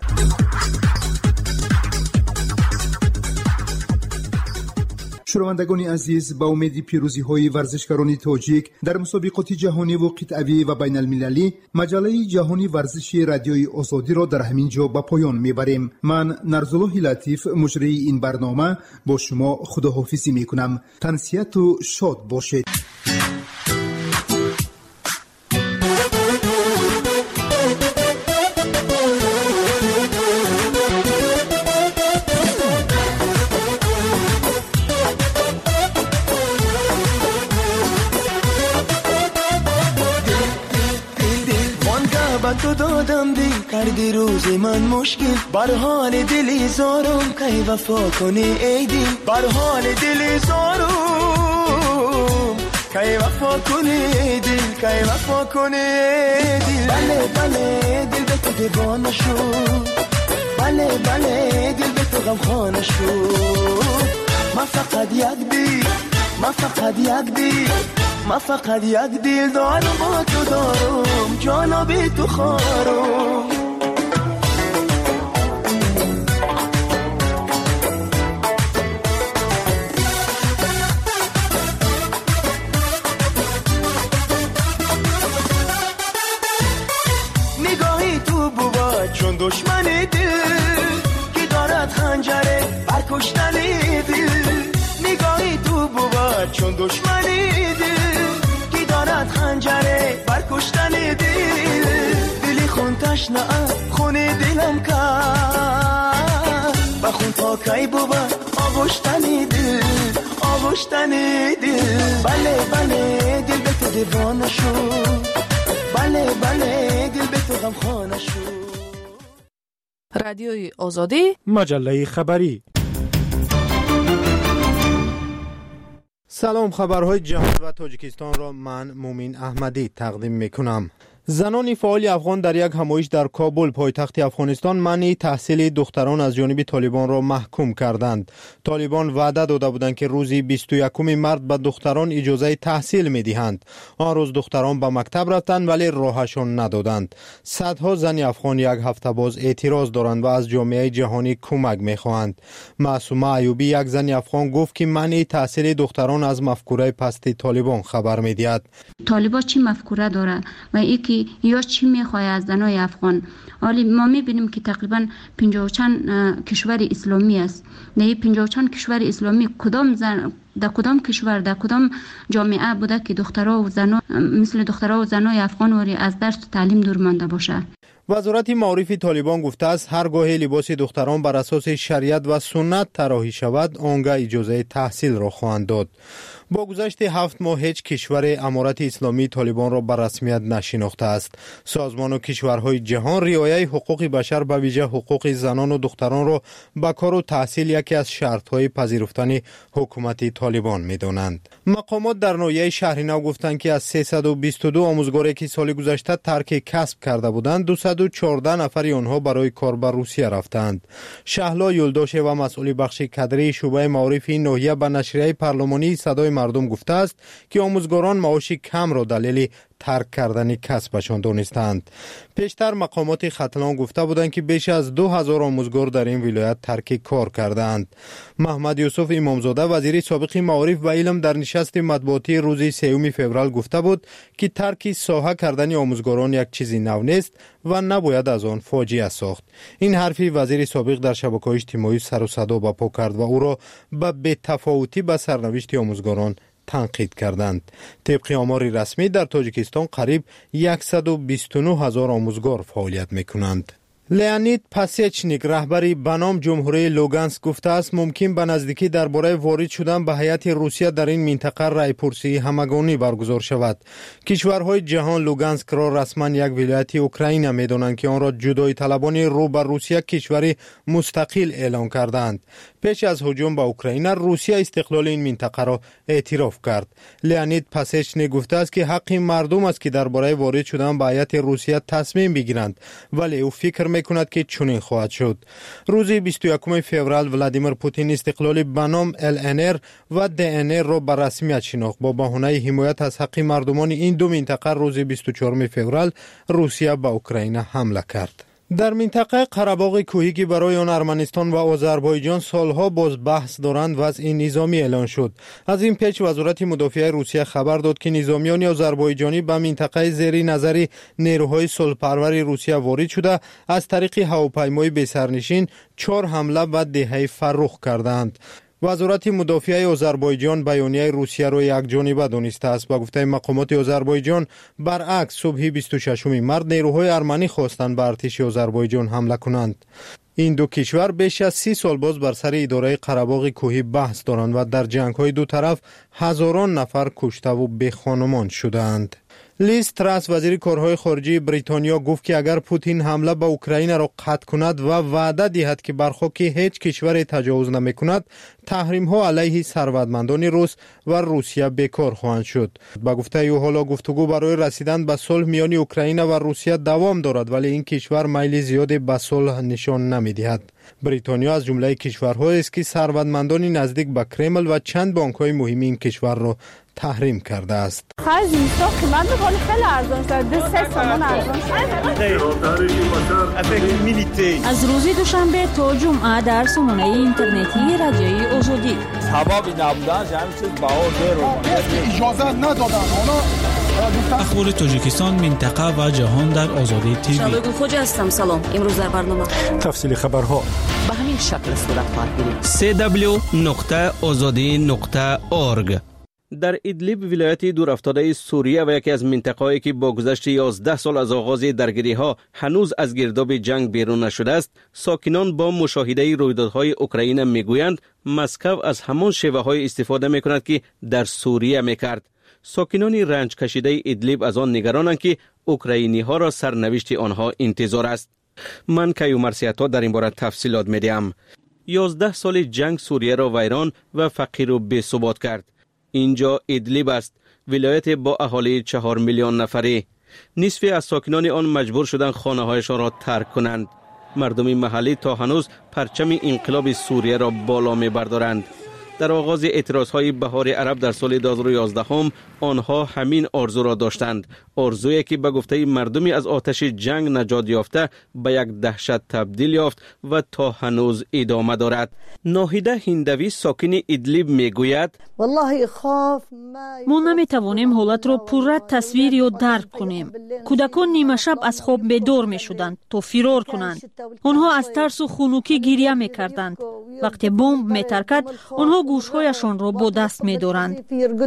شنوندگان عزیز، با امید پیروزی های ورزشکاران تاجیک در مسابقات جهانی و قطعی و بین المللی، مجله جهانی ورزشی رادیوی آزادی را در همین جا به پایان میبریم. من نرزالله لطیف مجری این برنامه با شما خداحافظی میکنم. تنسیت و شاد باشید. تو دادم دی کردی روز من مشکل، بر حال دلی زارم کی وفا کنی ای دل، بر حال دلی زارم کی وفا کنی ای دل، کی وفا کنی ای دل. بله بله دل تو دیوانه شد، بله بله دل به تو غم خانه شد. من فقط یک دل، من فقط یک دل، من فقط یک دل دارم با تو دارم، جانا به تو خارم. نگاهی تو بوا چون دشمن دل که دارد خنجره بر کشتن دل. نگاهی تو بوا چون دشمن دل که دارد خنجره بر کشتن دل. دلی خون تشنه خون دلم کرد بخون تا کی بوا آغشتن دل، آغشتن دل. بله بله دل به تو دیوانه شد، بله بله دل به تو غم خانه شد. رادیوی آزادی، مجله خبری. سلام، خبرهای جهان و تاجیکستان را من مومین احمدی تقدیم میکنم. زنان فعال افغان در یک همایش در کابل پایتخت افغانستان منع تحصیل دختران از جانب طالبان را محکوم کردند. طالبان وعده داده بودند که روزی بیست و یکم مارس به دختران اجازه تحصیل میدهند. آن روز دختران به مکتب رفتند ولی راهشان ندادند. صدها زن افغان یک هفته باز اعتراض دارند و از جامعه جهانی کمک میخواهند. معصومه ایوبی یک زن افغان گفت که منع تحصیل دختران از مفکوره پست طالبان خبر میدهد. طالبان چی مفکوره داره و اینکه یا چی میخواه از زنای افغان. حالی ما میبینیم که تقریبا پنجاه و چند کشور اسلامی است. در این پنجاه و چند کشور اسلامی کدام زن در کدام کشور در کدام جامعه بوده که دخترها و زنها مثل دخترها و زنای افغان وری از درس و تعلیم دور مانده باشه؟ وزارت معارف طالبان گفته است هرگاه لباس دختران بر اساس شریعت و سنت طراحی شود آنگاه اجازه تحصیل را خواهند داد. با گذشت هفت ماه هیچ کشور امارت اسلامی طالبان را به رسمیت نشناخته است. سازمان و کشورهای جهان رعایت حقوق بشر به ویژه حقوق زنان و دختران را به کار و تحصیل یکی از شرط‌های پذیرفتن حکومت طالبان می‌دانند. مقامات در ناحیه شهرینو گفتند که از سیصد و بیست و دو آموزگاری که سال گذشته ترک کسب کرده بودند دویست و چهارده نفر آنها برای کار به روسیه رفتند. شهلا یلداشه و مسئول بخش کادری شعبه معارف این ناحیه به نشریه پارلمانی صدای مردم گفته است که آموزگاران معاش کم را دلیل ترک کردن کسبشان دانستند. پیشتر مقامات ختلان گفته بودند که بیش از دو هزار آموزگار در این ولایت ترک کار کردند. محمد یوسف امامزاده وزیر سابق معارف و علم در نشست مطبوعاتی روز سوم فوریه گفته بود که ترک ساحه کردن آموزگاران یک چیزی نو نیست و نباید از آن فاجعه ساخت. این حرفی وزیر سابق در شبکه‌های اجتماعی سر و صدا برپا کرد و او را به بی‌تفاوتی به سرنوشت آموزگاران تنقید کردند. طبق آمار رسمی در تاجیکستان قریب صد و بیست و نه هزار آموزگار فعالیت می‌کنند. لیانید پاسیچنیک رهبری بنام جمهوری لوگانسک گفته است ممکن به نزدیکی درباره وارد شدن به هیئت روسیه در این منطقه رایپرسی همگانی برگزار شود. کشورهای جهان لوگانسک را رسما یک ولایت اوکراین می‌دانند که آن را جدایی طلبان رو به روسیه کشوری مستقل اعلام کردند. پیش از هجوم به اوکراین روسیه استقلال این منطقه را اعتراف کرد. لیانید پاسیچنیک گفته است که حق مردم است که درباره وارد شدن به هیئت روسیه تصمیم بگیرند ولی او فکر میکند که چنین خواهد شد. روز بیست و یکم فوریه ولادیمیر پوتین استقلال بنام ال ان ار و دی ان ار را به رسمیت شناخت. با بهانه حمایت از حق مردمان این دو منطقه روز بیست و چهارم فوریه روسیه به اوکراین حمله کرد. در منطقه قره‌باغ کوهی که برای آن ارمنستان و آذربایجان سالها باز بحث دارند وضع نظامی اعلان شد. از این پیش وزارت مدافع روسیه خبر داد که نظامیان آذربایجانی به منطقه زیر نظر نیروهای صلح‌پرور روسیه وارد شده از طریق هواپیمای بی‌سرنشین چهار حمله و دهه فرخ کردند. وزارت مدافع آذربایجان بیانیه روسیه را یکجانبه دانسته است. با گفته مقامات آذربایجان برعکس صبح بیست و ششم مارس نیروهای ارمنی خواستند به ارتش آذربایجان حمله کنند. این دو کشور بیش از سی سال باز بر سر اداره قره‌باغ کوهی بحث دارند و در جنگ‌های دو طرف هزاران نفر کشته و بی خانمان شدند. لیز تراس وزیر کارهای خارجه بریتانیا گفت که اگر پوتین حمله به اوکراین را قطع کند و وعده دهد که برخلاف هیچ کشور تجاوز نمیکند، تحریم ها علیه ثروتمندان روس و روسیه بیکار خواهند شد. با گفته او حالا گفتگو برای رسیدن به صلح میان اوکراین و روسیه دوام دارد، ولی این کشور میل زیادی به صلح نشان نمیدهد. بریتانیا از جمله کشورهایی است که ثروتمندان نزدیک به کرمل و چند بانک‌های مهم این کشور را تحریم کرده است. خرج نیستا قیمت بخوری خیلی ارزان شد. دو سه سامان ارزان شد. از روز دوشنبه تا جمعه در سامانه اینترنتی رادیوی آزادی. سبب نبودن همین چیز بهار داره. اجازه ندادن. اخبار تاجیکستان، منطقه و جهان در آزادی تیوی. شالوگو خوج هستم. سلام. امروز در برنامه تفصیل خبرها به همین شکل صورت خواهد گرفت. سی دبلیو نقطه آزادی نقطه اورگ. در ادلیب ولایت دورافتاده سوریه و یکی از مناطق‌هایی که با گذشت یازده سال از آغاز درگیری‌ها هنوز از گرداب جنگ بیرون نشده است، ساکنان با مشاهده رویدادهای اوکراین میگویند مسکو از همان شیوه‌های استفاده می‌کند که در سوریه می‌کرد. ساکنان رنج کشیده ادلیب از آن نگرانند که اوکراینی‌ها را سرنوشت آنها انتظار است. من کیومرسیاتا در این باره تفصیلات می‌دهم. یازده سال جنگ سوریه را ویران و فقیر و بی‌ثبات کرد. اینجا ادلیب است، ولایت با اهالی چهار میلیون نفری. نصف از ساکنان آن مجبور شدند خانه‌هایشان را ترک کنند. مردم محلی تا هنوز پرچم انقلاب سوریه را بالا می‌بردارند. در آغاز اعتراضهای بهار عرب در سال دو هزار و یازده هم آنها همین آرزو را داشتند، آرزویی که به گفته مردمی از آتش جنگ نجات یافته به یک دهشت تبدیل یافت و تا هنوز ادامه دارد. ناهیده هندوی ساکن ادلیب میگوید ما نمیتوانیم حالت را پررد تصویر یا درک کنیم. کودکان نیمه شب از خواب بیدار میشدند تا فرار کنند. آنها از ترس و خنوکی گریه میکردند. وقتی بمب میترکد آنها گوشهایشان را با دست میدارند.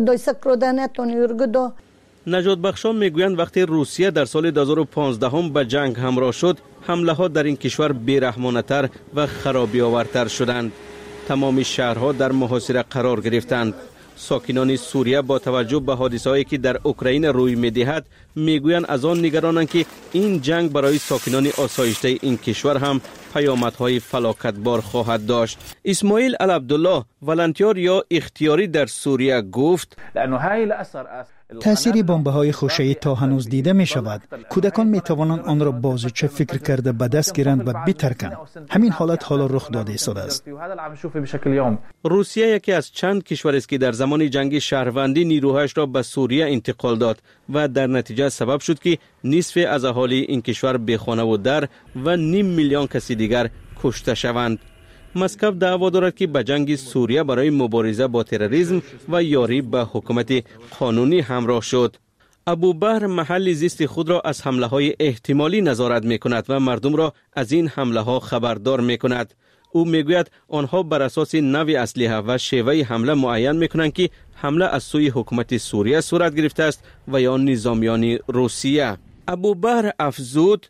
نجات بخشان میگویند وقتی روسیه در سال دو هزار و پانزده هم به جنگ همراه شد، حمله ها در این کشور بیرحمانه تر و خرابی آورتر شدند. تمام شهرها در محاصره قرار گرفتند. ساکنان سوریه با توجه به حادثه‌هایی که در اوکراین روی می‌دهد میگویند از آن نگرانند که این جنگ برای ساکنان آسایشته این کشور هم پیامدهای فلاکتبار خواهد داشت. اسماعیل العبدالله، ولنتیار یا اختیاری در سوریه، گفت تأثیر بمب‌های خوشه‌ای تا هنوز دیده می شود. کودکان می توانند آن را بازیچه فکر کرده به دست گیرند و بترکند. همین حالت حالا رخ داده است. روسیه یکی از چند کشور است که در زمان جنگ شهروندی نیروهایش را به سوریه انتقال داد و در نتیجه سبب شد که نصف از اهالی این کشور بی خانه و در و نیم میلیون کسی دیگر کشته شوند. مسکو دعوا دارد که به جنگ سوریه برای مبارزه با تروریسم و یاری به حکومت قانونی همراه شد. ابوبهر محل زیست خود را از حمله های احتمالی نظارت می کند و مردم را از این حمله ها خبردار می کند. او می گوید آنها بر اساس نوع اسلحه و شیوه حمله معین می کنند که حمله از سوی حکومت سوریه صورت گرفته است و یا نظامیان روسیه. ابوبهر افزود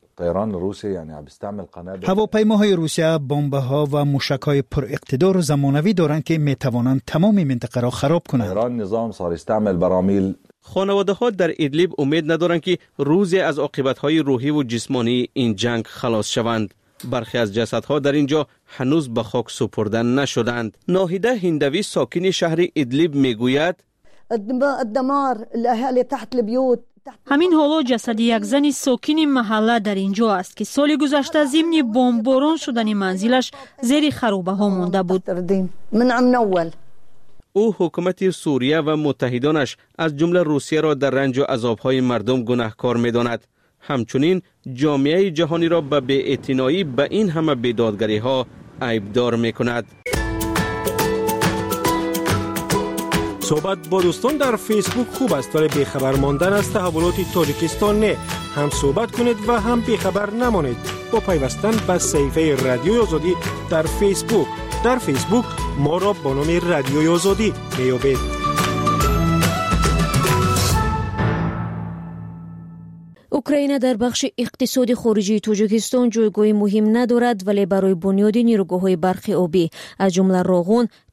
هواپیماهای روسیه بمب‌ها و موشک‌های پر اقتدار زمانوی دارند که می‌توانند تمام منطقه را خراب کنند. خانواده‌ها در ادلیب امید ندارند که روزی از عاقبت‌های روحی و جسمانی این جنگ خلاص شوند. برخی از جسدها در اینجا هنوز به خاک سپرده نشدند. ناهیده هندوی ساکن شهر ادلیب میگوید همین حالا جسد یک زن ساکن محله در اینجا است که سال گذشته ضمن بمباران شدن منزلش زیر خرابه ها مانده بود. او حکومت سوریه و متحدانش از جمله روسیه را در رنج و عذاب‌های مردم گناهکار می‌داند. همچنین جامعه جهانی را به بی‌اعتنایی به این همه بیدادگری‌ها عیبدار می‌کند. صحبت با دوستان در فیسبوک خوب است، ولی بیخبر ماندن از تحولات تاجیکستان نه. هم صحبت کنید و هم بیخبر نمانید با پیوستن به صفحه رادیوی آزادی در فیسبوک. در فیسبوک ما را با نام رادیوی آزادی میابید. اوکراین در بخش اقتصادی خارجی تاجیکستان جایگاه مهم ندارد، ولی برای بنیاد نیروگاه‌های برق آبی از جمله راغون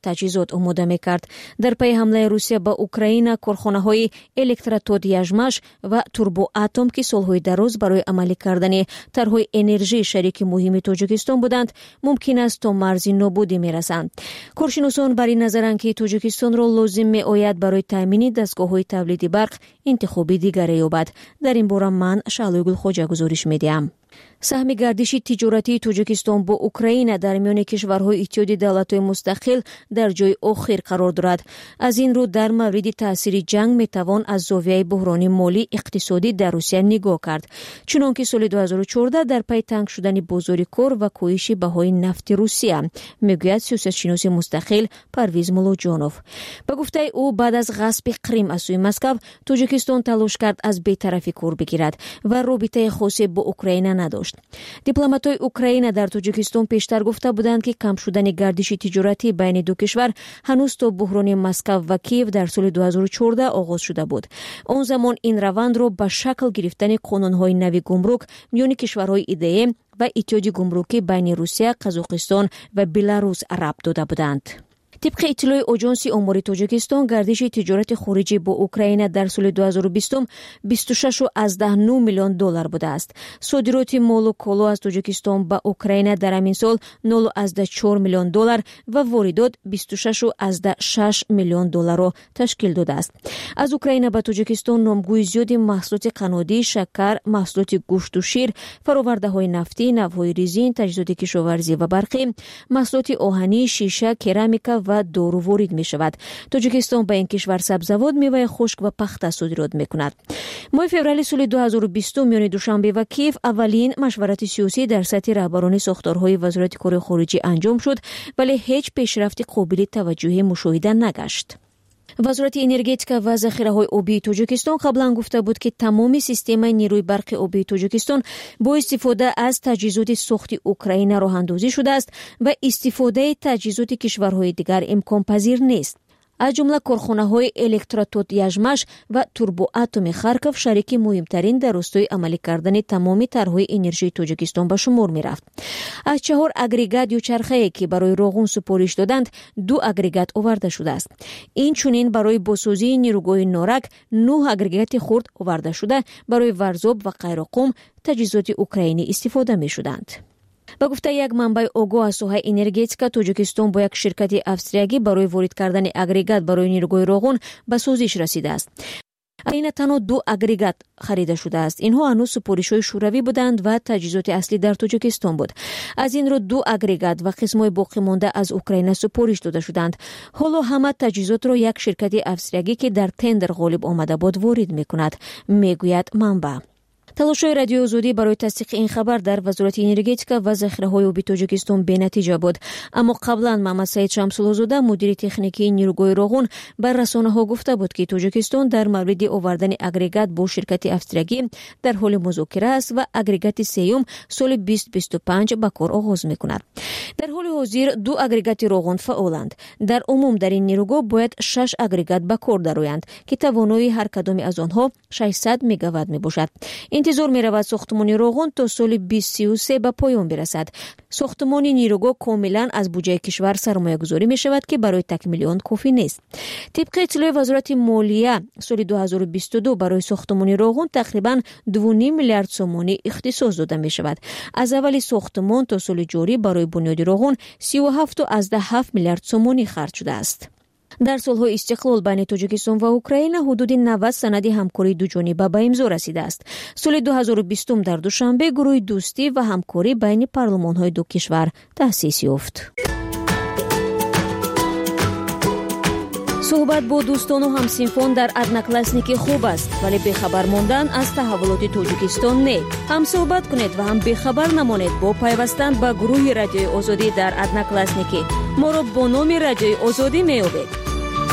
تجهیزات آماده می‌کرد. در پی حمله روسیه به اوکراین، کارخانه‌های الکتراتود یژمش و توربو اتم که سال‌های دراز برای عملی کردن طرح‌های انرژی شریک مهم تاجیکستان بودند، ممکن است تا مرز نابودی می‌رسند. کارشناسان بر این نظرند که تاجیکستان را لازم می‌آید برای تامین دستگاه‌های تولید برق انتخابی دیگری یابد. در این باره من شعلوی خوجا گزارش می‌دهم. سهم گردش تجارتی تاجیکستان با اوکراین در میان کشورهای اتحادیه دولت‌های مستقل در جای آخر قرار دارد. از این رو در مورد تاثیر جنگ میتوان از زاویه بحران مالی اقتصادی در روسیه نگاه کرد. چنانکه سال دو هزار و چهارده در پی تنگ شدن بازار کار و کاهش بهای نفت روسیه، میگوید سیاستشناس مستقل پرویز مولوجانوف. به گفته او بعد از غصب کریم از سوی مسکو، تاجیکستان تلاش کرد از بی‌طرفی کار بگیرد و رابطه خاصی با اوکراین نداشت. دیپلمات‌های اوکراین در تاجیکستان پیشتر گفته بودند که کم شدن گردش تجارتی بین دو کشور هنوز تا بحران مسکو و کیف در سال دو هزار و چهارده آغاز شده بود. آن زمان این روند را به شکل گرفتن قانون‌های نوی گمرک میان کشورهای ایده‌ای و اتحاد گمرکی بین روسیه، قزاقستان و بلاروس ربط داده بودند. طبق اطلاع آژانس آمار تاجیکستان، گردش تجارت خارجی با اوکراین در سال دو هزار و بیست بیست و شش و از نه میلیون دلار بوده است. صادرات مال و کالا از تاجیکستان به اوکراین در همین سال نه و از چهار میلیون دلار و واردات بیست و شش و از شش میلیون دلار را تشکیل داده است. از اوکراین به تاجیکستان نامگوی زیاد محصولات قنادی، شکر، محصولات گوشت و شیر، فرآورده‌های نفتی، نوهای ریزین، تجهیزات کشاورزی و برقی، محصولات آهنی، شیشه، کرامیکا و دارو وارد می شود. تاجیکستان به این کشور سبزواد، میوه خشک و پخته صادرات می کند. ماه فوریه سال دو هزار و بیست میان دوشنبه و کیف اولین مشورت سیاسی در سطح رهبران ساختارهای وزارت کار خارجه انجام شد، ولی هیچ پیشرفت قابل توجه مشاهده نگشت. وزارت انرژتیک و ذخیره‌های آبی تاجیکستان قبلا گفته بود که تمام سیستم نیروی برق آبی تاجیکستان با استفاده از تجهیزات ساخت اوکراین راه اندازی شده است و استفاده تجهیزات کشورهای دیگر امکان پذیر نیست. از جمله کارخانه‌های الکتراتود یژمش و توربو اتم خارکوف شریک مهمترین در راستای عملی کردن تمام طرح‌های انرژی تاجیکستان به شمار می‌رفت. از چهار اگریگات یا چرخه‌ای که برای روغن سپارش دادند، دو اگریگات آورده شده است. این چنین برای بازسازی نیروگاه نارک نه اگریگات خرد آورده شده برای ورزاب و قیراقم تجهیزات اوکراینی استفاده می‌شدند. با گفته یک منبع آگاه از ساحه انرژتیک، تاجیکستان با یک شرکت افسریگی برای وارد کردن اگریگات برای نیروگاه روغن به سازش رسیده است. این تنها دو اگریگات خریده شده است. اینها هنوز سپارش‌های شوروی بودند و تجهیزات اصلی در تاجیکستان بود. از این رو دو اگریگات و قسم‌های باقی مانده از اوکراین سپارش داده شدند. حالا همه تجهیزات را یک شرکت افسریگی که در تندر غالب آمده بود وارد می‌کند، میگوید منبع. تلاش‌های رادیو آزادی برای تصدیق این خبر در وزارت انرژتیک و ذخیره‌های آبی تاجیکستان بی‌نتیجه بود، اما قبلا محمد سعید شمس‌الله مدیر تکنیکی نیروگاه روغن بر رسانه‌ها گفته بود که تاجیکستان در مورد آوردن اگریگات با شرکت افسریگی در حال مذاکره است و اگریگات سیوم سال بیست بیست و پنج به کار آغاز می‌کند. در حال حاضر دو اگریگات روغن فعالند. در عموم در این نیروگاه باید شش اگریگات به کار درآیند که توانایی هر کدام از آنها ششصد مگاوات میباشد. انتظار می‌رود ساختمان روغن تا سال بیست سی و سه به پایان برسد. ساختمان نیروگاه کاملا از بودجه کشور سرمایه‌گذاری می‌شود که برای تکمیل آن کافی نیست. طبق اطلاع وزارت مالیه، سال دو هزار و بیست و دو برای ساختمان روغن تقریباً دو و نیم میلیارد سومانی اختصاص داده می‌شود. از اول ساختمان تا سال جاری برای بنیاد روغن سی و هفت و از هفت میلیارد سومانی خرج شده است. در سالهای استقلال بین تاجیکستان و اوکراین حدود نود سند همکاری دو جانبه به امضا رسیده است. سال دو هزار و بیست در دوشنبه گروه دوستی و همکاری بین پارلمان‌های دو کشور تأسیس یافت. صحبت با دوستان و همسنفان در ادناکلاسنیکی خوب است، ولی بی‌خبر ماندن از تحولات تاجیکستان نه. هم صحبت کنید و هم بی‌خبر نمانید با پیوستن به گروه رادیوی آزادی در ادناکلاسنیکی. ما را با نام رادیوی آزادی می‌یابید.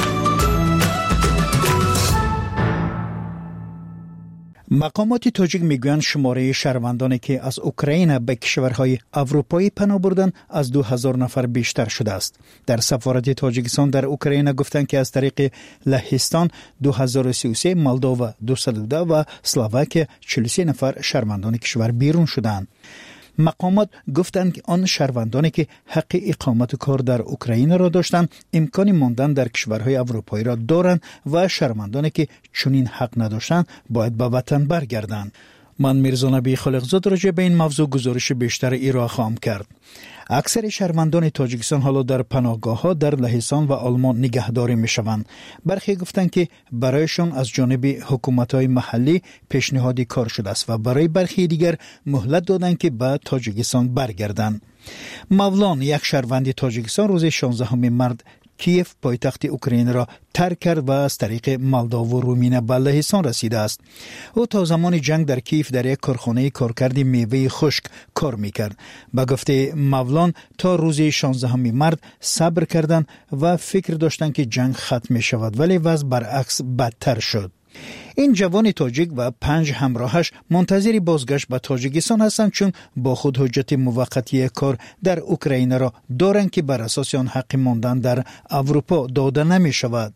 مقامات تاجیک میگویند شماره شهروندانی که از اوکراین به کشورهای اروپایی پناه بردند از دو هزار نفر بیشتر شده است. در سفارت تاجیکستان در اوکراین گفتند که از طریق لهستان دو هزار و سی و سه، مولداوا دویست و دو و اسلواکیه چهل و سه نفر شهروندان کشور بیرون شدند. مقامات گفتند که آن شهروندانی که حق اقامت کار در اوکراین را داشتند امکان ماندن در کشورهای اروپایی را دارند و شهروندانی که چنین حق نداشتند باید به وطن برگردند. من میرزا نبی خالقزاد راجع به این موضوع گزارش بیشتر ارائه خواهم کرد. اکثر شهروندان تاجیکستان حالا در پناهگاه‌ها در لهستان و آلمان نگهداری می‌شوند. برخی گفتند که برایشان از جانب حکومت‌های محلی پیشنهادی کار شده است و برای برخی دیگر مهلت دادند که به تاجیکستان برگردند. مولان، یک شهروند تاجیکستان، روز شانزدهم مارس کیف پایتخت اوکراین را ترک کرد و از طریق مالدو و رومینه به لهستان رسیده است. او تا زمان جنگ در کیف در یک کارخانه کارکرد میوه خشک کار میکرد. به گفته مولان تا روز شانزدهم مارس صبر کردند و فکر داشتند که جنگ ختم می شود، ولی وضع برعکس بدتر شد. این جوان تاجیک و پنج همراهش منتظر بازگشت به تاجیکستان هستند، چون با خود حجت موقتی کار در اوکراین را دارند که بر اساس آن حق ماندن در اروپا داده نمی شود.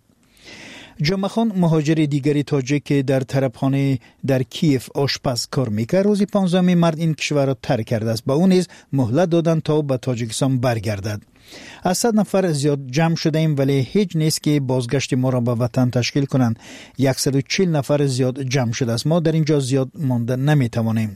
جمعخان، مهاجر دیگری تاجیک که در طربخانه در کیف آشپز کار میکرد، روز پانزدهم مارس این کشور را ترک کرده است. با او نیز مهلت دادند تا به تاجیکستان برگردد. از صد نفر زیاد جمع شده ایم، ولی هیچ نیست که بازگشت ما را به وطن تشکیل کنند. صد و چهل نفر زیاد جمع شده است. ما در اینجا زیاد مانده نمیتوانیم.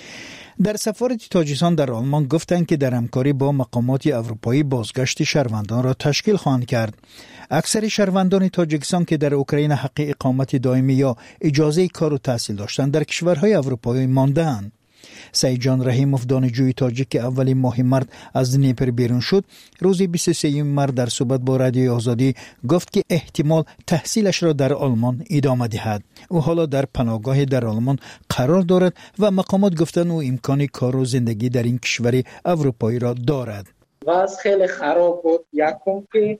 در سفارت تاجیکستان در آلمان گفتند که در همکاری با مقامات اروپایی بازگشت شهروندان را تشکیل خواهند کرد. اکثر شهروندان تاجیکستان که در اوکراین حق اقامت دائمی یا اجازه کار و تحصیل داشتند در کشورهای اروپایی مانده‌اند. سیجان رحیموف، دانشجوی تاجیک که اولین ماه مارس از دنیپر بیرون شد، روز بیست و سوم مارس در صحبت با رادیوی آزادی گفت که احتمال تحصیلش را در آلمان ادامه دهد. او حالا در پناهگاه در آلمان قرار دارد و مقامات گفتند او امکان کار و زندگی در این کشور اروپایی را دارد. وضع خیلی خراب بود. یکم که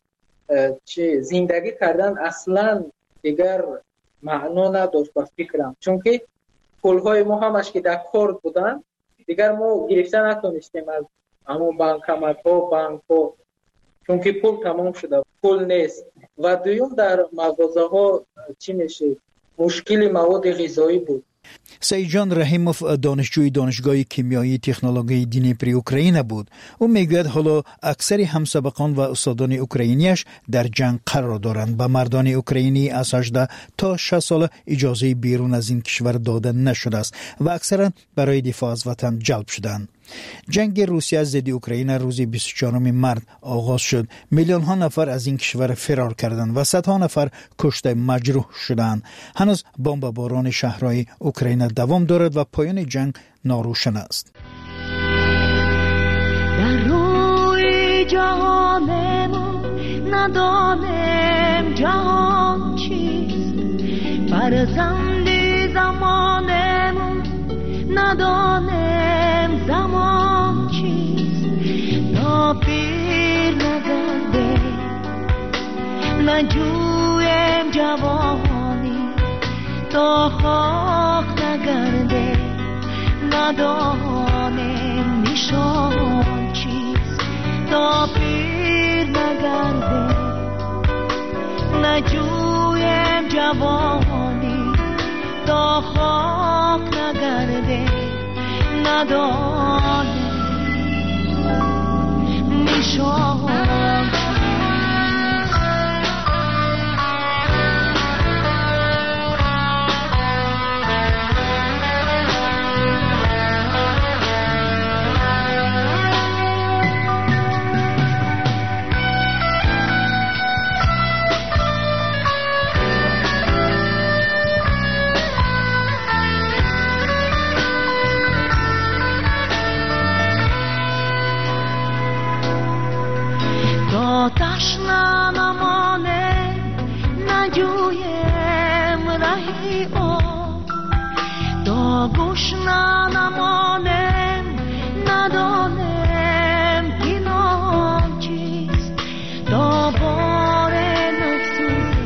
چه زندگی کردن اصلا دیگر معنا نداشت به فکرم، چون که پول‌های ما همش که در کورد بودن دیگر ما گرفته نتونستیم از همون بانکمت‌ها، بانک‌ها، چون که پول تمام شده، پول نیست. و دوم در مغازه‌ها چی میشه؟ مشکل مواد غذایی بود. سیجان رحیموف دانشجوی دانشگاه کیمیایی تکنولوژی دنیپر اوکراین بود. او میگوید حالا اکثر همسبقان و استادان اوکراینیش در جنگ قرار دارند. به مردان اوکراینی از هجده تا شصت سال اجازه بیرون از این کشور داده نشده است و اکثرا برای دفاع از وطن جلب شدند. جنگ روسیه ضد اوکراین روز بیست و چهارم مارس آغاز شد. میلیون ها نفر از این کشور فرار کردند و صدها نفر کشته مجروح شدند. هنوز بمباران شهرهای اوکراین دوام دارد و پایان جنگ ناروشن است. در روی جهانمون ندانم جهان چیست، فرزندی زمانمون ندانم زمان چیست. تا پیر نگرده نجویم جوانی، تا خاک نگرده ندانم نشان چیست. تا پیر نگرده نجویم جوانی، تا خاک نگرده ندانم نشان. تشنه نمانه نجویم رهی آب، تا گوش نمانه ندانم اینان چیست. تا بار نفسوزه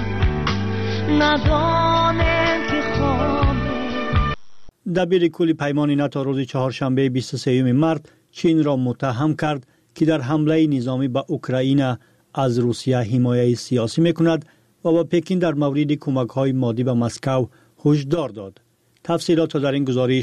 ندانم که خوابه. دبیر کل پیمان ناتو روز چهارشنبه بیست و سوم مارس چین را متهم کرد که در حمله نظامی به اوکراین از روسیه حمایت سیاسی میکند و با پکین در مورد کمک‌های مادی به مسکو هشدار داد. تفصیلات در این گزارش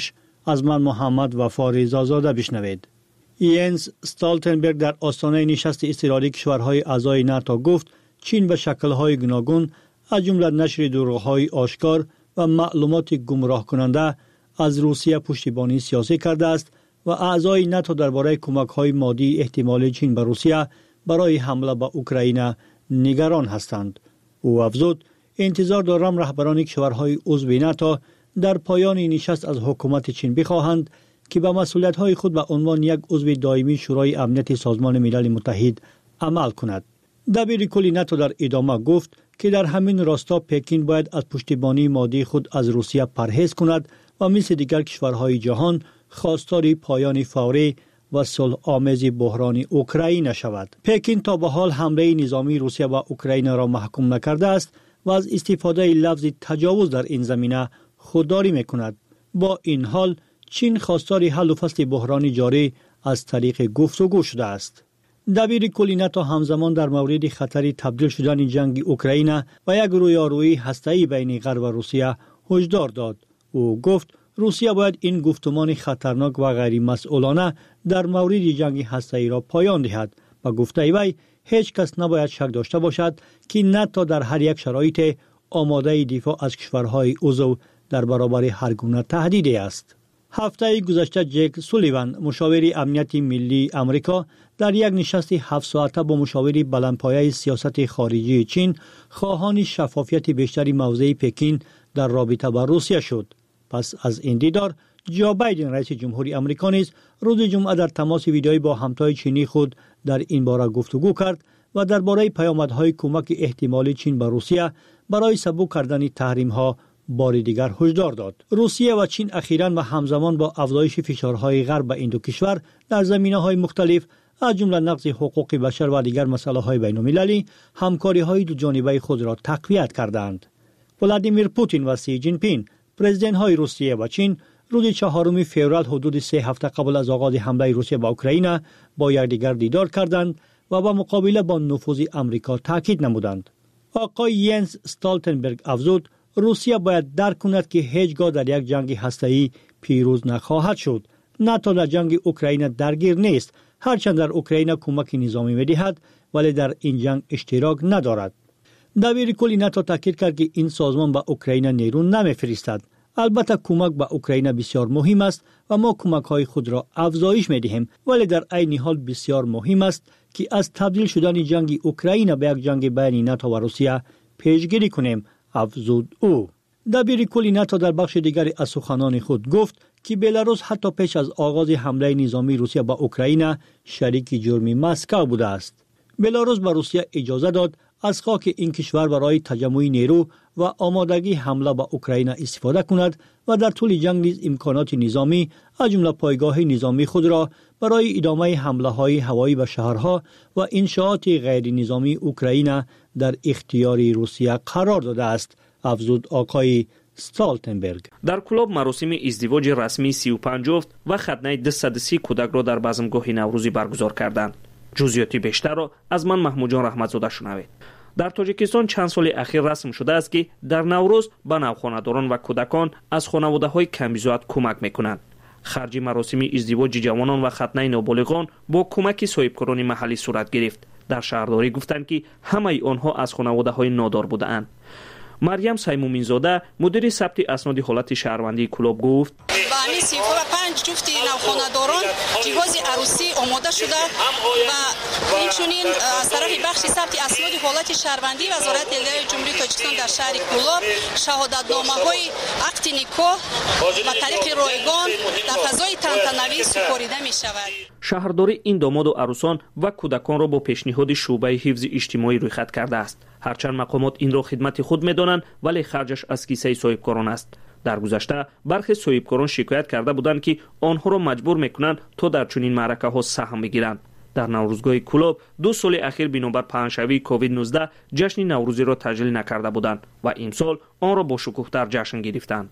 از من محمد وفا رضازاده بشنوید. ینس استالتنبرگ در آستانه نشست اضطراری کشورهای اعضای ناتو گفت چین به شکل‌های گوناگون از جمله نشر دروغ‌های آشکار و معلومات گمراه کننده از روسیه پشتیبانی سیاسی کرده است و اعضای ناتو درباره کمک‌های مادی احتمالی چین به روسیه برای حمله به اوکراین نگران هستند. او افزود انتظار دارم رهبران کشورهای عضو ناتو در پایان نشست از حکومت چین بخواهند که به مسئولیت‌های خود به عنوان یک عضو دائمی شورای امنیت سازمان ملل متحد عمل کند. دبیر کل ناتو در ادامه گفت که در همین راستا پکین باید از پشتیبانی مادی خود از روسیه پرهیز کند و مثل دیگر کشورهای جهان خواستار پایان فوری و صلح آمیز بحران اوکراین شود. پکین تا به حال حمله نظامی روسیه به اوکراین را محکوم نکرده است و از استفاده لفظ تجاوز در این زمینه خودداری میکند. با این حال چین خواستار حل و فصل بحران جاری از طریق گفتگو شده است. دبیر کل ناتو همزمان در مورد خطر تبدیل شدن جنگ اوکراین و یک رویارویی هسته‌ای بین غرب و روسیه هشدار داد. او گفت روسیه باید این گفتمان خطرناک و غیر مسئولانه در مورد جنگ هسته‌ای را پایان دهد و گفته وی هیچ کس نباید شک داشته باشد که ناتو در هر یک شرایط آماده دفاع از کشورهای عضو در برابر هر گونه تهدیدی است. هفته گذشته جک سولیوان مشاور امنیت ملی آمریکا در یک نشست هفت ساعته با مشاور بلندپایه سیاست خارجی چین خواهان شفافیت بیشتری موضع پکین در رابطه با روسیه شد. پس از این دیدار جو بایدن رئیس جمهوری آمریکا نیز روز جمعه در تماس ویدئویی با همتای چینی خود در این باره گفتگو کرد و درباره پیامدهای کمک احتمالی چین به روسیه برای سبک کردن تحریم‌ها بار دیگر هشدار داد. روسیه و چین اخیراً و همزمان با افزایش فشارهای غرب به این دو کشور در زمینه‌های مختلف از جمله نقض حقوق بشر و دیگر مسائل بین‌المللی همکاری‌های دو جانبه خود را تقویت کردند. ولادیمیر پوتین و سی جین پین پرزیدنت‌های روسیه و چین روز چهارم فوریه حدود سه هفته قبل از آغاز حمله روسیه به اوکراین با یکدیگر دیدار کردند و با مقابله با نفوذ آمریکا تاکید نمودند. آقای ینس استالتنبرگ افزود روسیه باید درک کند که هیچگاه در یک جنگ هسته‌ای پیروز نخواهد شد. ناتو در جنگ اوکراین درگیر نیست، هرچند در اوکراین کمک نظامی می‌دهد ولی در این جنگ اشتراک ندارد. دبیر کل ناتو تاکید کرد که این سازمان به اوکراین نیرو نمی‌فرستد. البته کمک به اوکراین بسیار مهم است و ما کمک‌های خود را افزایش می‌دهیم، ولی در عین حال بسیار مهم است که از تبدیل شدن جنگ اوکراین به یک جنگ بین ناتو و روسیه پیشگیری کنیم، افزود او. دبیر کل ناتو در بخش دیگری از سخنان خود گفت که بلاروس حتی پیش از آغاز حمله نظامی روسیه به اوکراین شریک جرم مسکو بوده است. بلاروس به روسیه اجازه داد از خاک این کشور برای تجمع نیرو و آمادگی حمله به اوکراین استفاده کند و در طول جنگ نیز امکانات نظامی از جمله پایگاه نظامی خود را برای ادامه حمله‌های هوایی به شهرها و انشاءات غیر نظامی اوکراین در اختیار روسیه قرار داده است، افزود آقای استالتنبرگ. در کلاب مراسم ازدواج رسمی سی و پنج جفت و ختنه دویست و سی کودک را در بزمگاه نوروزی برگزار کردند. جزئیات بیشتر را از من محمود جان رحمتزاده شنوید. در تاجیکستان چند سال اخیر رسم شده است که در نوروز به نوخانه‌داران و کودکان از خانواده‌های کم‌بزاعت کمک می‌کنند. خرج مراسم ازدواج جوانان و ختنه نابالغان با کمک صاحبکاران محلی صورت گرفت. در شهرداری گفتند که همه آنها از خانواده‌های نادار بودند. مریم سیمومینزاده مدیر ثبت اسناد حالت شهروندی کلاب گفت با همین سی و پنج جفت نوخانه‌داران جواز عروسی آماده شده و اینچنین از طرف بخش ثبت اسناد حالت شهروندی وزارت داخلی جمهوری تاجیکستان در شهر کلاب شهادتنامه‌های عقد نکاح و طریق رایگان در فضای تنتنوی سپرده می‌شود. شهرداری این داماد و عروسان و کودکان را با پیشنهاد شعبه حفظ اجتماعی رویخط کرده است. هرچند مقامات این را خدمت خود می‌دانند ولی خرجش از کیسه صاحبکاران است. در گذشته برخی صاحبکاران شکایت کرده بودند که آنها را مجبور می‌کنند تا در چنین معرکه‌ها سهم بگیرند. در نوروزگاه کلاب دو سال اخیر بنابر پهنشوی کووید نوزده جشن نوروزی را تجلیل نکرده بودند و امسال آن را با شکوه‌تر جشن گرفتند.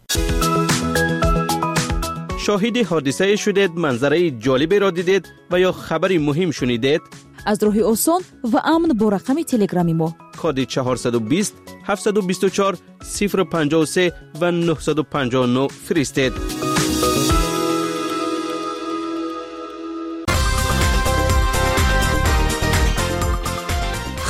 شاهد حادثه شدید، منظره جالبی را دیدید و یا خبری مهم شنیدید؟ از راه آسان و امن با رقم تلگرامی ما کد چهارصد و بیست هفتصد و بیست و چهار صفر پنجاه و سه و نهصد و پنجاه و نه فرستید.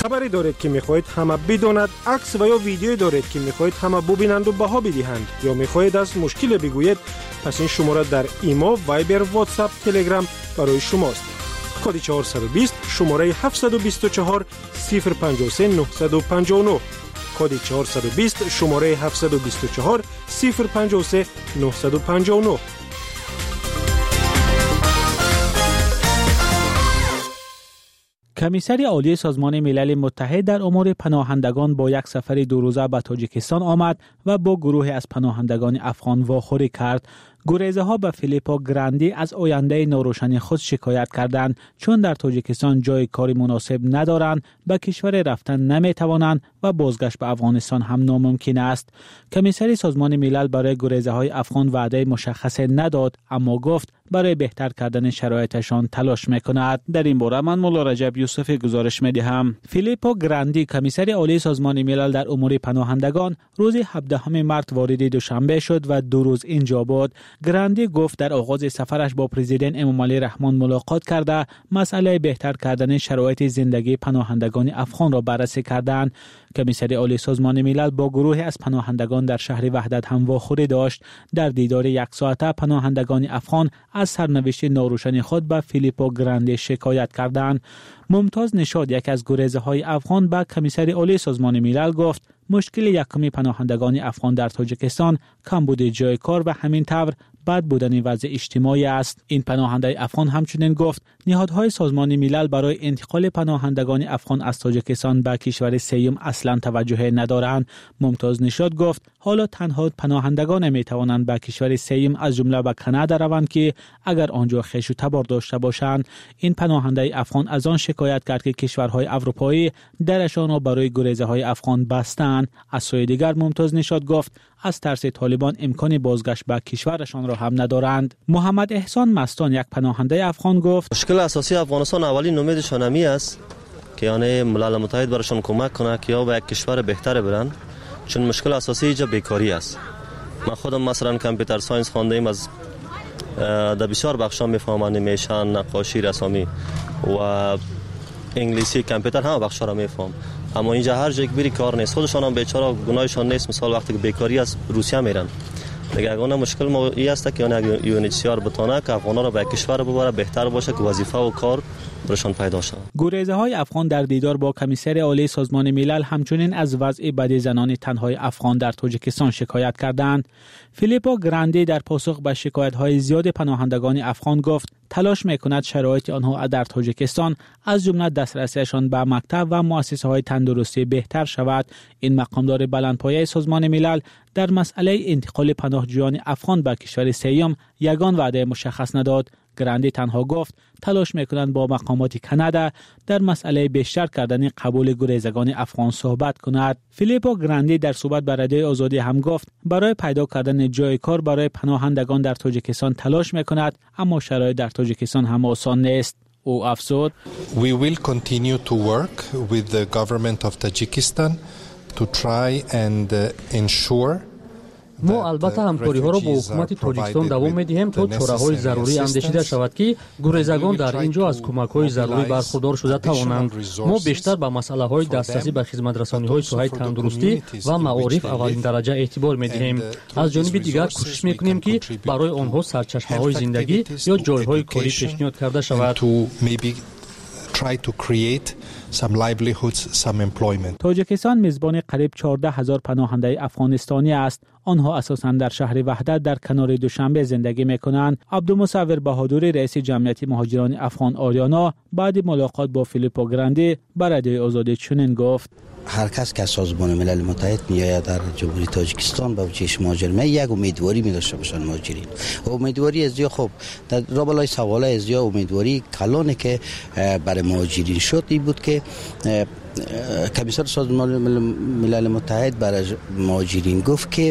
خبری دارید که میخواهید همه بداند، عکس و یا ویدیویی دارید که میخواهید همه ببینند و بها بدهند یا میخواهید از مشکل بگویید، پس این شماره در ایمو، وایبر، واتساپ، تلگرام برای شماست. کد چهارصد و بیست شماره هفتصد و بیست و چهار صفر پنجاه و سه نهصد و پنجاه و نه. کد چهارصد و بیست شماره هفتصد و بیست و چهار صفر پنجاه و سه نهصد و پنجاه و نه. کمیسر عالی سازمان ملل متحد در امور پناهندگان با یک سفر دو روزه به تاجیکستان آمد و با گروهی از پناهندگان افغان واخوری کرد. گریزه ها به فیلیپو گراندی از آینده ناروشن خود شکایت کردند چون در تاجیکستان جای کاری مناسب ندارند، به کشور رفتن نمی توانند و بازگشت به افغانستان هم ناممکن است. کمیسر سازمان ملل برای گریزه های افغان وعده مشخص نداد، اما گفت برای بهتر کردن شرایطشان تلاش میکند. در این باره من مولا رجب یوسف گزارش میدهم. فیلیپو گراندی کمیسر عالی سازمان ملل در امور پناهندگان روز هفدهم مارس وارد دوشنبه شد و دو روز اینجا بود. گراندی گفت در آغاز سفرش با پرزیدنت امامعلی رحمان ملاقات کرده مسئله بهتر کردن شرایط زندگی پناهندگان افغان را بررسی کردند. کمیسر عالی سازمان ملل با گروهی از پناهندگان در شهر وحدت هم واخوری داشت. در دیدار یک ساعته پناهندگان افغان از سرنوشت ناروشن خود به فیلیپو گراندی شکایت کردند. ممتاز نشاد، یک از گریزه های افغان، به کمیسر عالی سازمان ملل گفت مشکل یکمی پناهندگان افغان در تاجیکستان کمبود جای کار و همین طور بد بودن وضع اجتماعی است. این پناهنده افغان همچنین گفت نهادهای سازمان ملل برای انتقال پناهندگان افغان از تاجیکستان به کشور سوم اصلا توجه ندارند. ممتاز نشاد گفت حالا تنها پناهندگان می توانند به کشور سوم از جمله به کانادا روند که اگر آنجا خویش و تبار داشته باشند. این پناهنده افغان از آن شکایت کرد که کشورهای اروپایی درشان را برای گریزه های افغان بستند. از سوی دیگر ممتاز نشاد گفت از ترس طالبان امکان بازگشت به کشورشان را هم ندارند. محمد احسان مستان، یک پناهنده افغان، گفت مشکل اساسی افغانستان اولین امیدشان همی است که یعنی ملل متحد برشان کمک کنه که یا به یک کشور بهتر برن، چون مشکل اساسی اینجا بیکاری است. من خودم مثلا کامپیوتر ساینس خوانده ایم، از در بسیار بخشا میفهمم، انیمیشن، نقاشی، رسامی و انگلیسی کامپیوتر هم بخشا را میفهم، اما اینجا هر جایی بری کار نیست. خودشان هم بیچاره گناهشان نیست، مثال وقتی که بیکاری است روسیه میرن. دیگه اگه مشکل ما این است که اون یو ان اچ سی آر بتونه که افغانا را به کشور ببره، بهتر باشه که وظیفه و کار برشان پیدا شود. گریزه های افغان در دیدار با کمیسر عالی سازمان ملل همچنین از وضع بد زنان تنهای افغان در تاجیکستان شکایت کردند. فیلیپو گراندی در پاسخ به شکایت های زیاد پناهندگان افغان گفت تلاش میکند شرایط آنها در تاجیکستان از جمله دسترسیشان به مکتب و مؤسسه های تندرستی بهتر شود. این مقامدار بلندپایه سازمان ملل در مسئله انتقال پناهجویان افغان به کشور سوم یگان وعده مشخص نداد. گراندی تنها گفت تلاش میکنند با مقامات کانادا در مسئله بیشتر کردن قبول گریزگان افغان صحبت کند. فیلیپو گراندی در صحبت با رادیوی آزادی هم گفت برای پیدا کردن جای کار برای پناهندگان در تاجیکستان تلاش میکند، اما شرایط در تاجیکستان هم آسان نیست. او افزود We will continue to work with the government of Tajikistan to try and ensure ما البته همکاری ها را با حکومت تاجیکستان دوام می‌دهیم تا چاره‌های ضروری اندیشیده شود که گریزگان در اینجا از کمک‌های ضروری برخوردار شده توانند. ما بیشتر به مسئله‌های دسترسی به خدمت‌رسانی‌های ساحه تندرستی و معارف اولین درجه اعتبار می‌دهیم. از جانب دیگر کوشش می‌کنیم که برای آنها سرچشمه‌های زندگی یا جای‌های کاری پیشنهاد کرده شود. try to create some livelihoods, some employment. تاجیکستان میزبان قریب چهارده هزار پناهنده افغانستانی است. آنها اساساً در شهر وحدت در کنار دوشنبه زندگی میکنند. عبدالمصور بهادری، رئیس جمعیت مهاجران افغان آریانا، بعد ملاقات با فیلیپو گراندی بر رادیوی آزادی چنین گفت: هر کس که سازمان ملل متحد میآید در جمهوری تاجیکستان با چشم مهاجر می یک امیدواری می داشته باشن مهاجرین. امیدواری از خب در رابطه سوال از امیدواری کلانی که برای مهاجرین شد این بود که کمیسر سازمان ملل متحد برای مهاجرین گفت که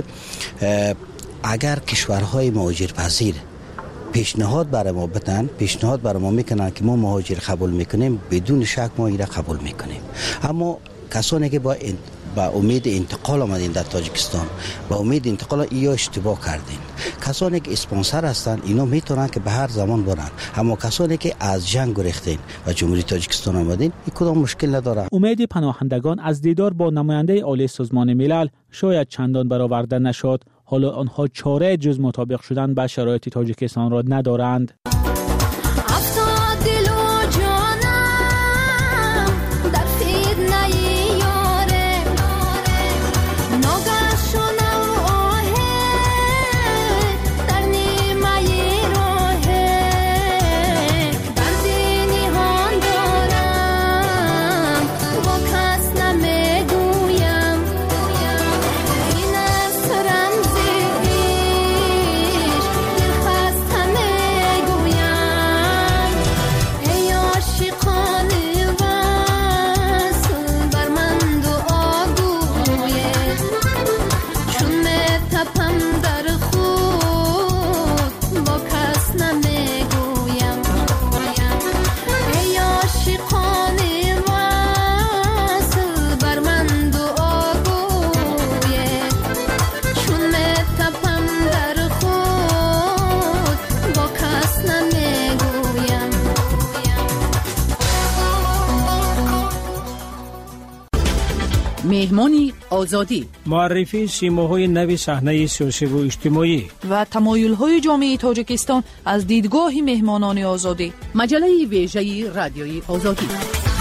اگر کشورهای مهاجر پذیر پیشنهاد برای ما بدن، پیشنهاد برای ما میکنن که ما مهاجر قبول میکنیم، بدون شک ما این را قبول میکنیم. اما کسانی که با با امید انتقال آمدین در تاجیکستان، با امید انتقال یا اشتباه کردین. کسانی که اسپانسر هستند اینا میتونن که به هر زمان برن، اما کسانی که از جنگ گریختین و جمهوری تاجیکستان آمدین این کدام مشکل نداره. امید پناهندگان از دیدار با نماینده عالی سازمان ملل شاید چندان برآورده نشد. حالا آنها چاره جز مطابق شدن با شرایط تاجیکستان را ندارند. مهمانی آزادی، معرفی سیماهای نوی صحنه سیاسی و اجتماعی و تمایل‌های جامعه تاجیکستان از دیدگاه مهمانان آزادی. مجله ویژه رادیوی آزادی.